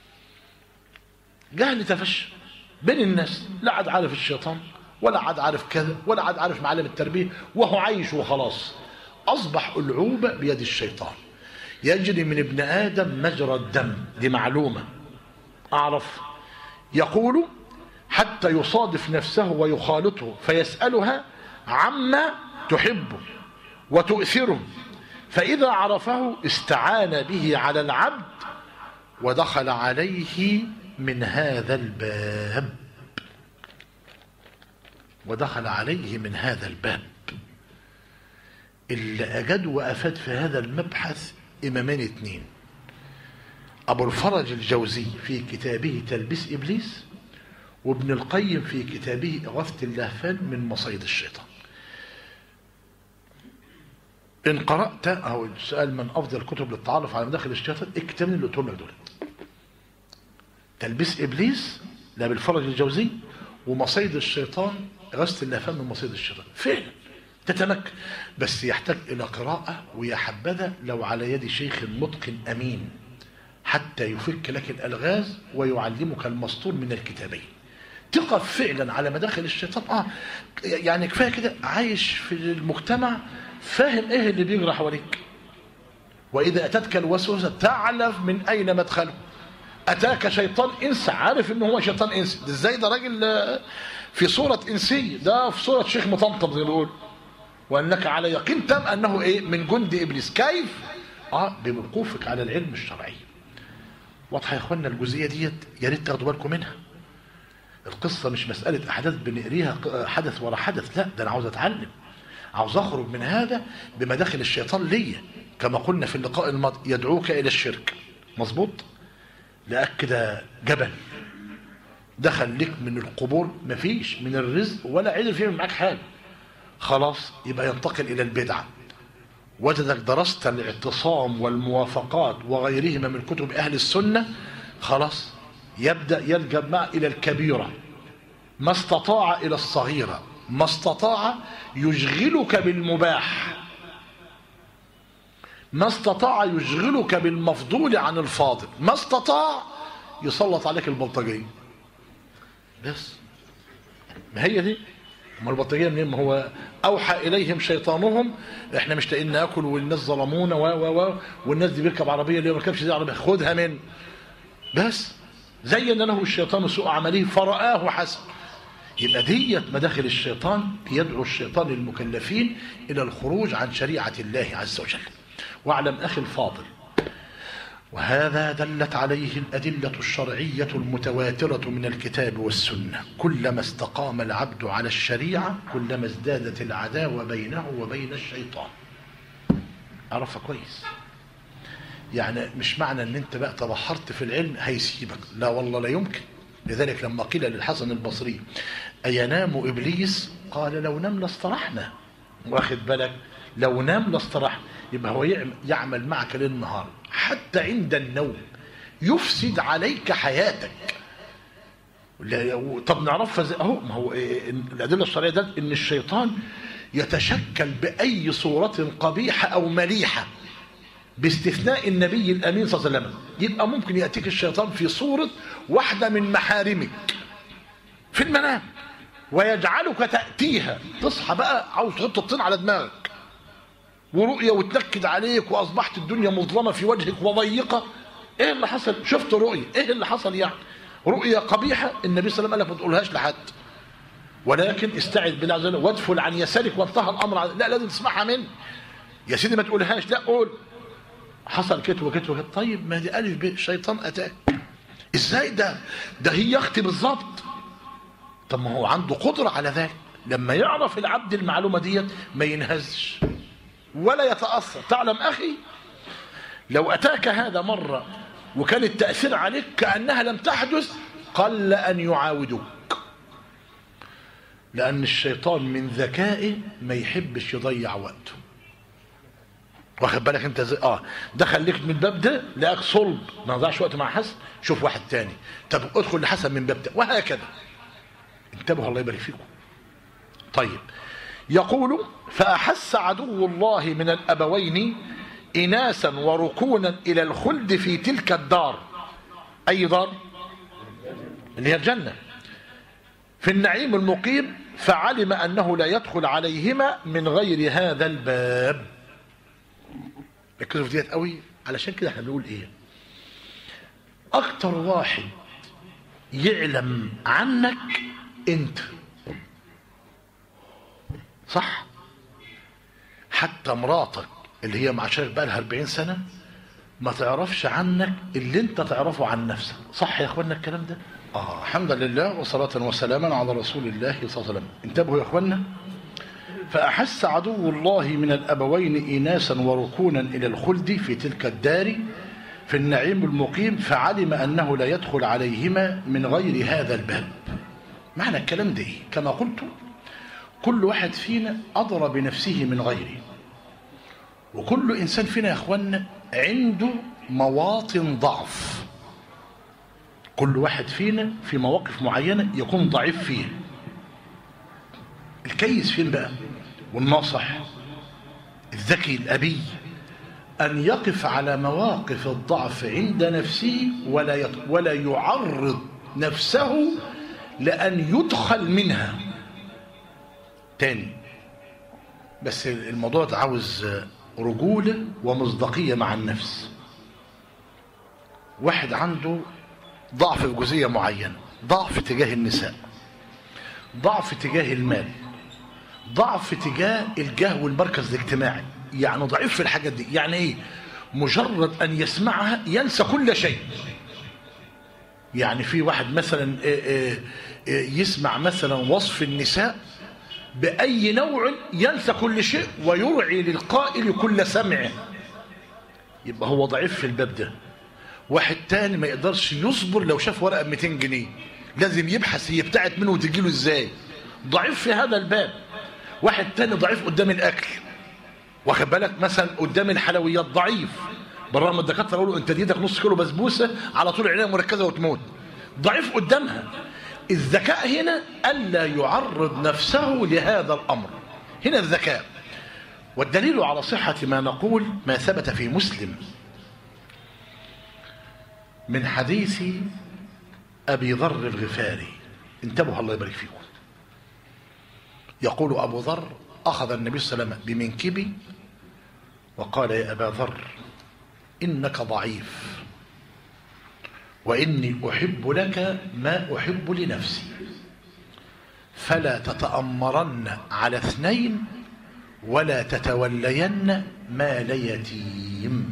[SPEAKER 1] جهل تفشى بين الناس، لا عاد عارف الشيطان ولا عاد عارف كذا ولا عاد عارف معالم التربية، وهو عايش وخلاص. أصبح ألعوبة بيد الشيطان. يجري من ابن آدم مجرى الدم، دي معلومة أعرف. يقول حتى يصادف نفسه ويخالطه فيسألها عما تحبه وتؤثره، فإذا عرفه استعان به على العبد ودخل عليه من هذا الباب. ودخل عليه من هذا الباب. اللي أجد وأفاد في هذا المبحث إمامان اثنين: أبو الفرج الجوزي في كتابه تلبيس إبليس، وابن القيم في كتابه إغاثة اللهفان من مصيد الشيطان. إن قرأت أو سؤال من أفضل الكتب للتعرف على مداخل الشيطان، اكتب اللي قلتهم لك دول: تلبيس إبليس لأبي الفرج الجوزي، ومصيد الشيطان إغاثة اللهفان من مصيد الشيطان. فعلا تتمكن، بس يحتاج إلى قراءة، ويا حبذا لو على يد شيخ متقن أمين حتى يفك لك الألغاز ويعلمك المسطور من الكتابين. تقف فعلا على مداخل الشيطان. يعني كفايه كده عايش في المجتمع، فاهم ايه اللي بيجرى حواليك. واذا اتتك الوسوسه تعلم من اين مدخله. اتاك شيطان انس، عارف ان هو شيطان انس. ده ازاي؟ ده راجل في صوره انسيه، ده في صوره شيخ مطمطم زي ما بيقول. وانك على يقين تام انه ايه من جند ابليس. كيف؟ بوقوفك على العلم الشرعي. واضحه يا اخوانا الجزئيه ديت؟ يا ريت تاخدوا بالكم منها. القصة مش مسألة أحداث بنقريها حدث ورا حدث، لا، ده أنا عاوز أتعلم، عاوز أخرج من هذا بمداخل الشيطان ليا، كما قلنا في اللقاء الماضي: يدعوك إلى الشرك. مظبوط؟ لقاك كده جبل دخل لك من القبور، مفيش من الرزق ولا عدل فيه معاك حاجة، خلاص يبقى ينتقل إلى البدعة. وجدك درست الاعتصام والموافقات وغيرهما من كتب أهل السنة، خلاص يبدأ يلجأ معه إلى الكبيرة، ما استطاع إلى الصغيرة، ما استطاع يشغلك بالمباح، ما استطاع يشغلك بالمفضول عن الفاضل، ما استطاع يسلط عليك البلطجية. بس ما هي دي. ما البلطجية منين؟ ما هو أوحى إليهم شيطانهم: إحنا مش لاقيين ناكل والناس ظلمونا والناس دي بيركب عربية اللي ما ركبش دي عربية خدها من. بس زين له الشيطان سوء عمله فرآه حسن. يبقى ديت مداخل الشيطان. يدعو الشيطان المكلفين إلى الخروج عن شريعة الله عز وجل. واعلم أخي الفاضل، وهذا دلت عليه الأدلة الشرعية المتواترة من الكتاب والسنة: كلما استقام العبد على الشريعة كلما ازدادت العداوة بينه وبين الشيطان. عرفها كويس؟ يعني مش معنى ان انت بقى تبحرت في العلم هيسيبك، لا والله لا يمكن. لذلك لما قيل للحسن البصري: أينام إبليس؟ قال: لو نم لاسترحنا. واخد بالك؟ لو نام لاستراح. يبقى هو يعمل معك ليل نهار حتى عند النوم، يفسد عليك حياتك. طب نعرفها ازاي؟ اهو ما هو الادله الشرعيه ده ان الشيطان يتشكل باي صوره قبيحه او مليحه باستثناء النبي الامين صلى الله عليه وسلم. يبقى ممكن ياتيك الشيطان في صوره واحده من محارمك في المنام ويجعلك تاتيها، تصحى بقى عاوز تحط الطين على دماغك ورؤيه وتنكد عليك واصبحت الدنيا مظلمه في وجهك وضيقه. ايه اللي حصل؟ شفت رؤيه، ايه اللي حصل يعني؟ رؤيه قبيحه النبي صلى الله عليه وسلم قال لك ما تقولهاش لحد، ولكن استعذ بالله عز وجل وادفل عن يسارك وانتهى الامر. لا لازم تسمعها مني يا سيدي، ما تقولهاش، لا قول حصل كده وكده وكده. طيب ما دي الف ب، الشيطان اتاك ازاي؟ ده هي اختي بالظبط. طب ما هو عنده قدره على ذلك. لما يعرف العبد المعلومه ديت ما ينهزش ولا يتاثر. تعلم اخي لو اتاك هذا مره وكان التاثير عليك كانها لم تحدث قل ان يعاودوك، لان الشيطان من ذكائه ما يحبش يضيع وقته. واخد بالك انت ازاي؟ دخل لك من الباب ده لقاك صلب، ما ضيعش وقت مع حسن، شوف واحد تاني، طب ادخل لحسن من باب ده، وهكذا. انتبهوا الله يبارك فيكم. طيب يقول فأحس عدو الله من الأبوين إناسا وركونا إلى الخلد في تلك الدار. أي دار؟ اللي هي الجنة، في النعيم المقيم، فعلم أنه لا يدخل عليهما من غير هذا الباب. ركزوا في ديت قوي، علشان كده احنا بنقول ايه؟ أكتر واحد يعلم عنك انت، صح؟ حتى مراتك اللي هي معاشرك بقى لها 40 سنة ما تعرفش عنك اللي انت تعرفه عن نفسك، صح يا اخوانا الكلام ده؟ الحمد لله وصلاة وسلاما على رسول الله صلى الله عليه وسلم. انتبهوا يا اخوانا. فأحس عدو الله من الأبوين إناسا وركونا إلى الخلد في تلك الدار في النعيم المقيم، فعلم أنه لا يدخل عليهما من غير هذا الباب. معنى الكلام ده ايه؟ كما قلت كل واحد فينا أضرى بنفسه من غيره، وكل إنسان فينا يا أخوانا عنده مواطن ضعف. كل واحد فينا في مواقف معينة يكون ضعيف فيها. الكيس فين بقى؟ والناصح الذكي الأبي أن يقف على مواقف الضعف عند نفسه ولا يعرض نفسه لأن يدخل منها. تاني، بس الموضوع ده عاوز رجولة ومصداقية مع النفس. واحد عنده ضعف في جزئية معينة، ضعف تجاه النساء، ضعف تجاه المال، ضعف تجاه الجاه والمركز الاجتماعي، يعني ضعيف في الحاجات دي. يعني ايه؟ مجرد ان يسمعها ينسى كل شيء. يعني في واحد مثلا يسمع مثلا وصف النساء بأي نوع ينسى كل شيء ويرعي للقائل كل سمعه، يبقى هو ضعيف في الباب ده. واحد تاني ما يقدرش يصبر لو شاف ورقة 200 جنيه لازم يبحث هي بتاعت منه وتجيله ازاي، ضعيف في هذا الباب. واحد تاني ضعيف قدام الأكل، واخد بالك، مثلا قدام الحلويات ضعيف، بالرغم الدكاتره يقولوا انت دي ايدك نص كيلو بسبوسه على طول عنايه مركزه وتموت، ضعيف قدامها. الذكاء هنا الا يعرض نفسه لهذا الامر، هنا الذكاء. والدليل على صحه ما نقول ما ثبت في مسلم من حديث ابي ذر الغفاري. انتبهوا الله يبارك فيكم. يقول ابو ذر اخذ النبي صلى الله عليه وسلم بمنكبي وقال يا ابا ذر إنك ضعيف وإني أحب لك ما أحب لنفسي، فلا تتأمرن على اثنين ولا تتولين مال يتيم.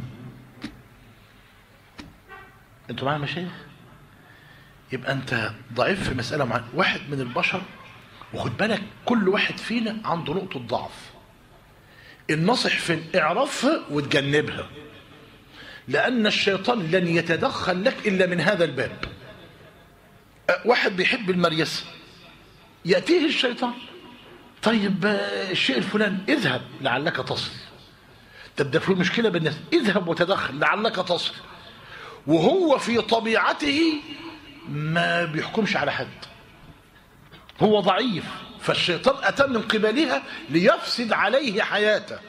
[SPEAKER 1] انتوا معايا مشايخ؟ يبقى انت ضعيف في مسألة معينة، واحد من البشر، وخد بالك كل واحد فينا عنده نقطة ضعف. النصح فين؟ اعرفها وتجنبها، لأن الشيطان لن يتدخل لك إلا من هذا الباب. واحد بيحب المريسة يأتيه الشيطان طيب الشيء الفلاني اذهب لعلك تصل. طب ده في مشكلة بالناس، اذهب وتدخل لعلك تصل. وهو في طبيعته ما بيحكمش على حد، هو ضعيف، فالشيطان أتى من قبلها ليفسد عليه حياته.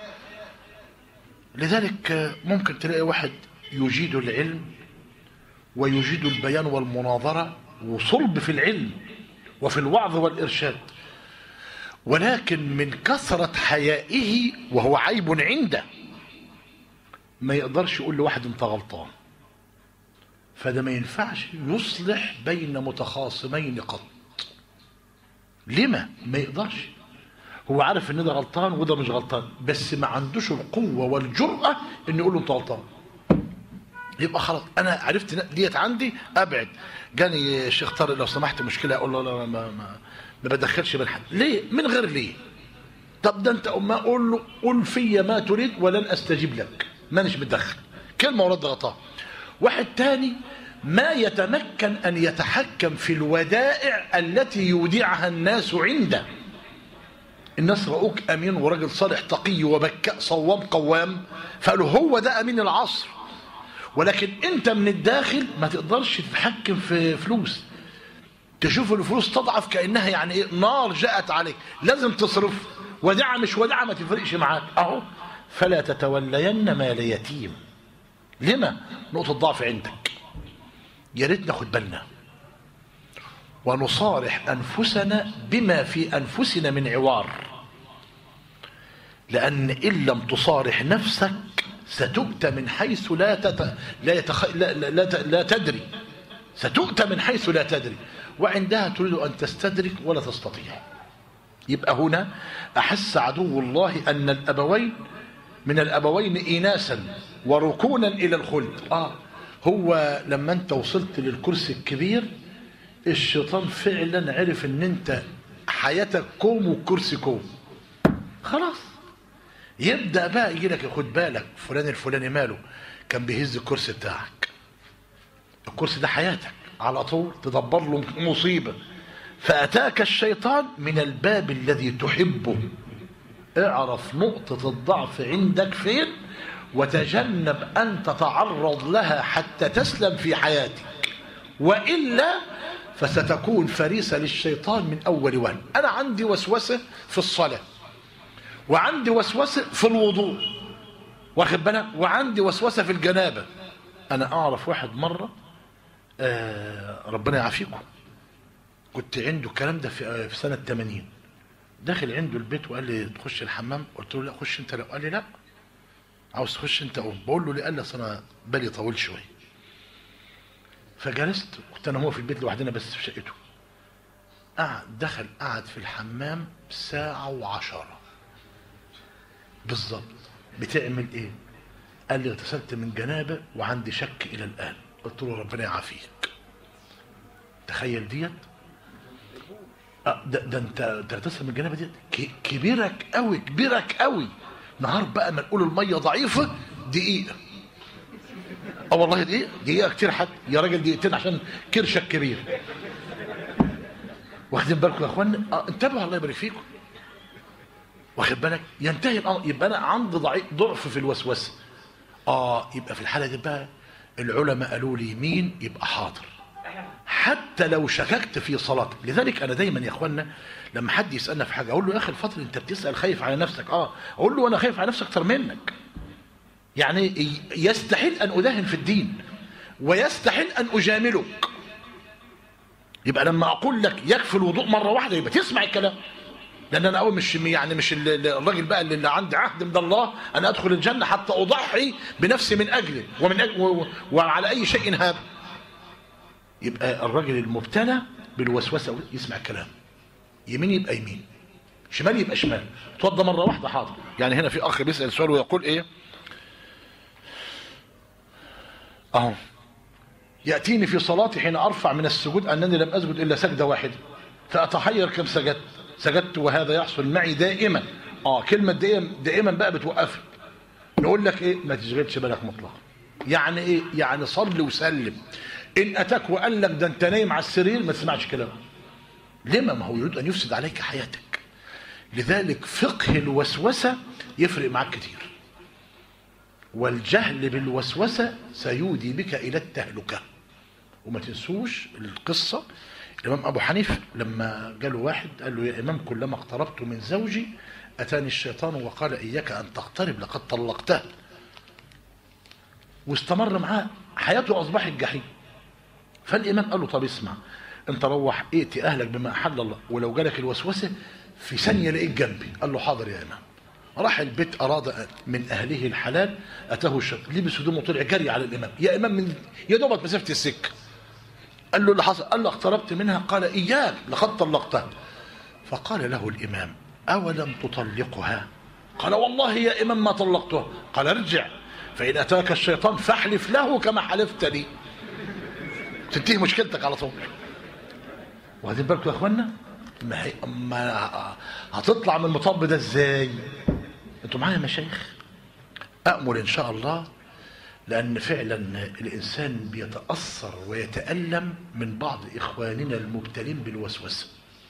[SPEAKER 1] لذلك ممكن تلاقي واحد يجيد العلم ويجيد البيان والمناظرة وصلب في العلم وفي الوعظ والإرشاد، ولكن من كثرة حيائه وهو عيب عنده ما يقدرش يقول لواحد انت غلطان. فده ما ينفعش يصلح بين متخاصمين قط. لما ما يقدرش؟ هو عارف ان ده غلطان وده مش غلطان، بس ما عندوش القوة والجرأة ان يقول له انت غلطان. يبقى خلاص انا عرفت ديت عندي، ابعد. جاني الشيخ طارق لو سمحت مشكلة، اقول له لا ما بدخلش بين حد. ليه؟ من غير ليه. طب ده انت ما اقول له قل في ما تريد ولن استجيب لك، مانيش متدخل، كلمة ورد غطاها. واحد تاني ما يتمكن أن يتحكم في الودائع التي يودعها الناس عنده. الناس رأوك أمين وراجل صالح تقي وبكاء صوام قوام، فقالوا هو ده أمين العصر. ولكن أنت من الداخل ما تقدرش تتحكم في فلوس، تشوف الفلوس تضعف كأنها يعني إيه نار جاءت عليك، لازم تصرف. ودعة مش ودعة ما تفرقش معاك أهو. فلا تتولين مال يتيم. لما؟ نقطة ضعف عندك. يا ريت ناخد بالنا ونصارح أنفسنا بما في أنفسنا من عوار، لأن إن لم تصارح نفسك ستؤتى من حيث لا تدري. ستؤتى من حيث لا تدري، وعندها تريد أن تستدرك ولا تستطيع. يبقى هنا أحس عدو الله أن الأبوين من الأبوين إناسا وركونا إلى الخلد. هو لما أنت وصلت للكرسي الكبير الشيطان فعلا عرف أن أنت حياتك كوم والكرسي كوم، خلاص يبدأ بقى يجي لك خد بالك فلان الفلاني ماله كان بيهز الكرسي بتاعك. الكرسي ده حياتك على طول، تدبر له مصيبة. فأتاك الشيطان من الباب الذي تحبه. اعرف نقطة الضعف عندك فين وتجنب أن تتعرض لها حتى تسلم في حياتك، وإلا فستكون فريسة للشيطان من أول وهلة. أنا عندي وسوسة في الصلاة، وعندي وسوسة في الوضوء، واخد بالك، وعندي وسوسة في الجنابة. أنا أعرف واحد مرة ربنا يعافيكم، كنت عنده الكلام ده في سنة 80، داخل عنده البيت وقال لي تخش الحمام، قلت له لا خش انت. قال لي لا عاوز تخش انت قوم. بقول له ليه؟ قال لي اصل انا بالي طويل شويه. فجلست، كنت انا هو في البيت لوحدنا بس في شقته. دخل قعد في الحمام ساعة و10 بالظبط. بتعمل ايه؟ قال لي اغتسلت من جنابه وعندي شك الى الان. قلت له ربنا يعافيك. تخيل ديت. ده انت تغتسل من الجنابه ديت كبيرك قوي، كبيرك قوي. نهار بقى ما نقول الميه ضعيفه دقيقه، والله دقيقه كتير. حد يا راجل دقيقتين عشان كرشك كبير. واخدين بالكم يا اخوانا؟ انتبهوا الله يبارك فيكم. واخد بالك؟ ينتهي الامر. يبقى انا عندي ضعف في الوسوسه. يبقى في الحاله دي بقى العلماء قالوا لي يمين يبقى حاضر، حتى لو شككت في صلاتك. لذلك انا دايما يا اخوانا لما حد يسالنا في حاجه اقول له يا اخي الفضل انت بتسال خايف على نفسك. اقول له انا خايف على نفسك اكتر منك. يعني يستحيل ان اداهن في الدين ويستحيل ان اجاملك. يبقى لما اقول لك يكفي الوضوء مره واحده يبقى تسمع الكلام، لان انا اول مش الراجل بقى اللي عندي عهد من الله انا ادخل الجنه حتى اضحي بنفسي من اجله وعلى اي شيء هاب. يبقى الراجل المبتلى بالوسوسه يسمع الكلام، يمين يبقى يمين، شمال يبقى شمال. توضى مره واحده حاضر. يعني هنا في اخ بيسال سؤال ويقول ايه؟ ياتيني في صلاتي حين ارفع من السجود انني لم اسجد الا سجده واحده، فاتحير كم سجدت وهذا يحصل معي دائما. كلمه دائما بقى بتوقفك. نقول لك ايه؟ ما تشغلش بالك مطلقا. يعني ايه؟ يعني صلي وسلم. ان اتاك وقال لك ده انت نايم على السرير ما تسمعش كلامه. لما؟ ما هو يريد ان يفسد عليك حياتك. لذلك فقه الوسوسة يفرق معك كتير، والجهل بالوسوسة سيودي بك إلى التهلكة. وما تنسوش القصة، الإمام أبو حنيفة لما جاله واحد قال له يا إمام كلما اقتربت من زوجي أتاني الشيطان وقال إياك أن تقترب لقد طلقتها، واستمر معاه حياته أصبحت جحيم. فالإمام قال له طب اسمع، انت روح ائتي أهلك بما أحل الله، ولو جالك الوسوسة في ثانية لقيت جنبي. قال له حاضر يا إمام. راح البيت، أراد من أهله الحلال، أتاه الشيطان لبس هدومه وطلع جري على الإمام. يا إمام من يا دوبك مسافة السكة. قال له اللي حصل؟ قال له اقتربت منها. قال إياك لقد طلقتها. فقال له الإمام أولم تطلقها؟ قال والله يا إمام ما طلقتها. قال ارجع فإن أتاك الشيطان فاحلف له كما حلفت لي، تنتهي مشكلتك على طول. وهذين بالكم يا اخوانا، ما هتطلع من المطب ده ازاي؟ انتوا معايا يا مشايخ؟ أأمل إن شاء الله، لأن فعلا الإنسان بيتأثر ويتألم من بعض إخواننا المبتلين بالوسوسة،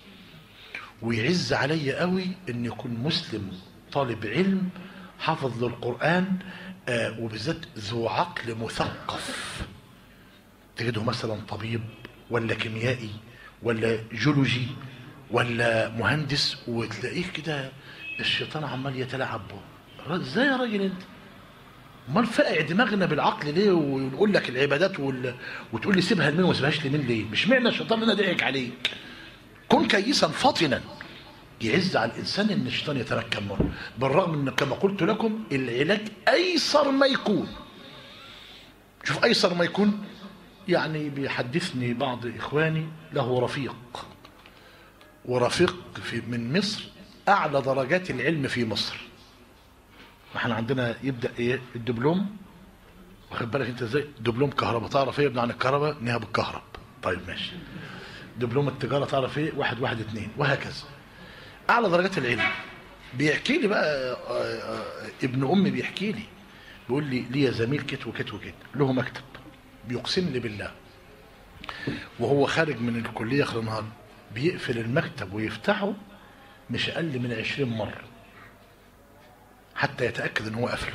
[SPEAKER 1] ويعز علي قوي أن يكون مسلم طالب علم حافظ للقرآن، وبالذات ذو عقل مثقف. تجده مثلا طبيب ولا كيميائي ولا جيولوجي ولا مهندس، وتلاقيه كده الشيطان عمال يتلاعب به. ازاي يا راجل انت؟ امال فقع دماغنا بالعقل ليه؟ ونقول لك العبادات وتقول لي سيبها لمين وما سيبهاش لمين ليه؟ مش معنى الشيطان انا ضحك عليك. كن كيسا فطنا. يعز على الانسان ان الشيطان يتمكن منه، بالرغم ان كما قلت لكم العلاج ايسر ما يكون. شوف ايسر ما يكون، يعني بيحدثني بعض اخواني له رفيق، ورفيق من مصر اعلى درجات العلم في مصر. احنا عندنا يبدا ايه الدبلوم، واخد بالك انت ازاي؟ دبلوم كهرباء، تعرف ايه ابن عن الكهرباء؟ نهب الكهرب. طيب ماشي. دبلوم التجاره تعرف ايه؟ 1 1 2، وهكذا. اعلى درجات العلم. بيحكي لي بقى ابن امي بيحكي لي، بيقول لي ليا زميل كت وكت وكت له مكتب، بيقسم لي بالله وهو خارج من الكليه اخر النهار بيقفل المكتب ويفتحه مش اقل من 20 مره حتى يتاكد ان هو قفله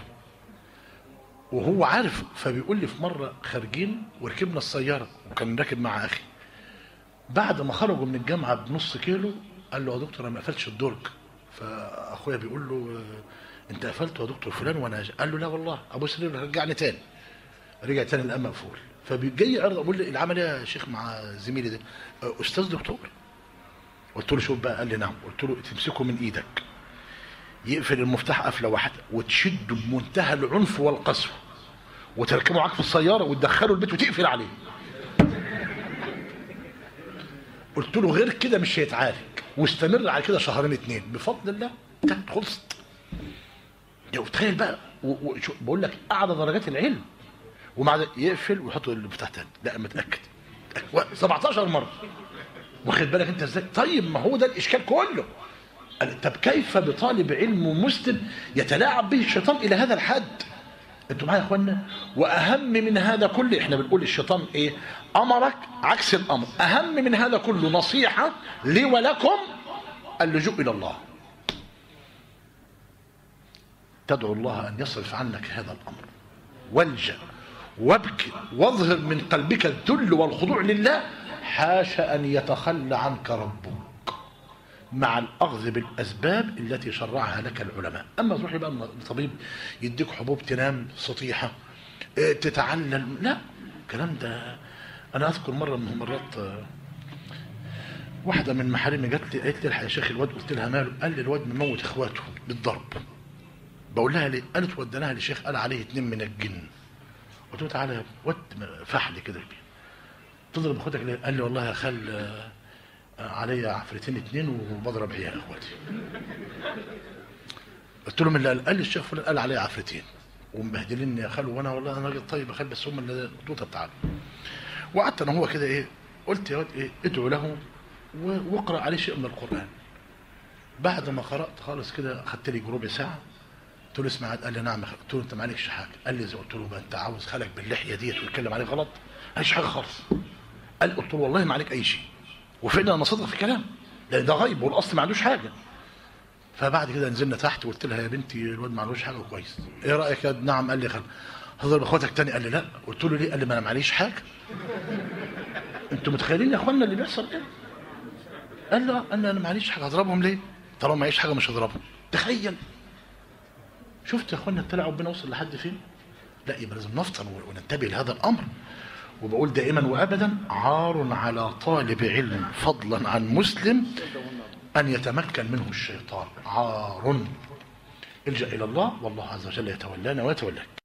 [SPEAKER 1] وهو عارف. فبيقول لي في مره خارجين وركبنا السياره وكان راكب مع اخي، بعد ما خرجوا من الجامعه بنص كيلو قال له يا دكتور انا ما قفلتش الدرج. فاخويا بيقول له انت قفلته يا دكتور فلان وانا قال له لا والله. ابو سرير رجعني تاني، رجع تاني لقى مقفول. فبيجي يعرض، بقول لي العمل ايه يا شيخ مع زميلي ده؟ استاذ دكتور. قلت له شوف بقى. قال لي نعم. قلت له تمسكه من ايدك، يقفل المفتاح قفله واحده وتشده بمنتهى العنف والقسوه وتركبه معاك في السياره وتدخله البيت وتقفل عليه. قلت له غير كده مش هيتعالج، واستمر على كده 2 2 بفضل الله خلصت. تخيل بقى، بقول لك اعلى درجات العلم، ومع ذلك يقفل ويحط المفتاح تاني. لا متاكد 17 مره، واخد بالك انت ازاي؟ طيب ما هو ده الاشكال كله. طب كيف بطالب علم مسلم يتلاعب به الشيطان الى هذا الحد؟ انتوا معايا يا اخوانا؟ واهم من هذا كله، احنا بنقول الشيطان ايه؟ امرك عكس الامر. اهم من هذا كله نصيحه لي ولكم اللجوء الى الله. تدعو الله ان يصرف عنك هذا الامر، والجأ وابكي واظهر من قلبك الذل والخضوع لله، حاشا ان يتخلى عنك ربك، مع الأخذ بالأسباب التي شرعها لك العلماء. أما تروح بقى الطبيب يديك حبوب تنام سطيحة تتعلل، لا الكلام ده. أنا أذكر مرة من المرات واحدة من محارمي جات لي قالت لي الحق يا شيخ الواد. قلت لها ماله؟ قال لي الواد مموت إخواته بالضرب. بقول لها ليه؟ قالت ودناها لشيخ قال عليه 2 من الجن. قلت له تعالى يا واد فحل كده تضرب اخواتك ليه؟ قال لي والله يا خال علي عفرتين 2 وبضرب عيال اخواتي. قلت له من اللي قال لي الشيخ فلان قال علي عفرتين ومبهدليني يا خالو، وانا والله انا راجل طيب يا خال بس هم اللي الخطوطه بتاعنا. وقعدت انا هو كده ايه، قلت يا واد ايه ادعو له واقرا عليه شيء من القران. بعد ما قرات خالص كده اخذت لي ربع ساعه. قلت له اسمع. قال لي نعم. قلت له انت ما عليكش حاجه. قال لي زي قلت له بقى انت عاوز خالك باللحيه ديت ويتكلم عليه غلط؟ ماليش حاجه خالص. قلت له والله ما عليك اي شيء. وفعلا انا صدق في كلام، لان ده غيب والاصل ما عندوش حاجه. فبعد كده نزلنا تحت وقلت لها يا بنتي الواد ما عليهوش حاجه كويس، ايه رايك يا نعم؟ قال لي خل هضرب اخواتك تاني. قال لي لا. قلت له ليه؟ قال لي ما انا معليش حاجه. انتوا متخيلين يا اخوانا اللي بيحصل ايه؟ قال له انا معليش حاجه، هضربهم ليه؟ طالما معيش حاجه مش هضربهم. تخيل. شفت يا اخوانا التلاعب ربنا وصل لحد فين؟ لا يبقى لازم نفطن وننتبه لهذا الامر. وبقول دائما وابدا عار على طالب علم فضلا عن مسلم ان يتمكن منه الشيطان، عار. الجا الى الله والله عز وجل يتولانا ويتولاك.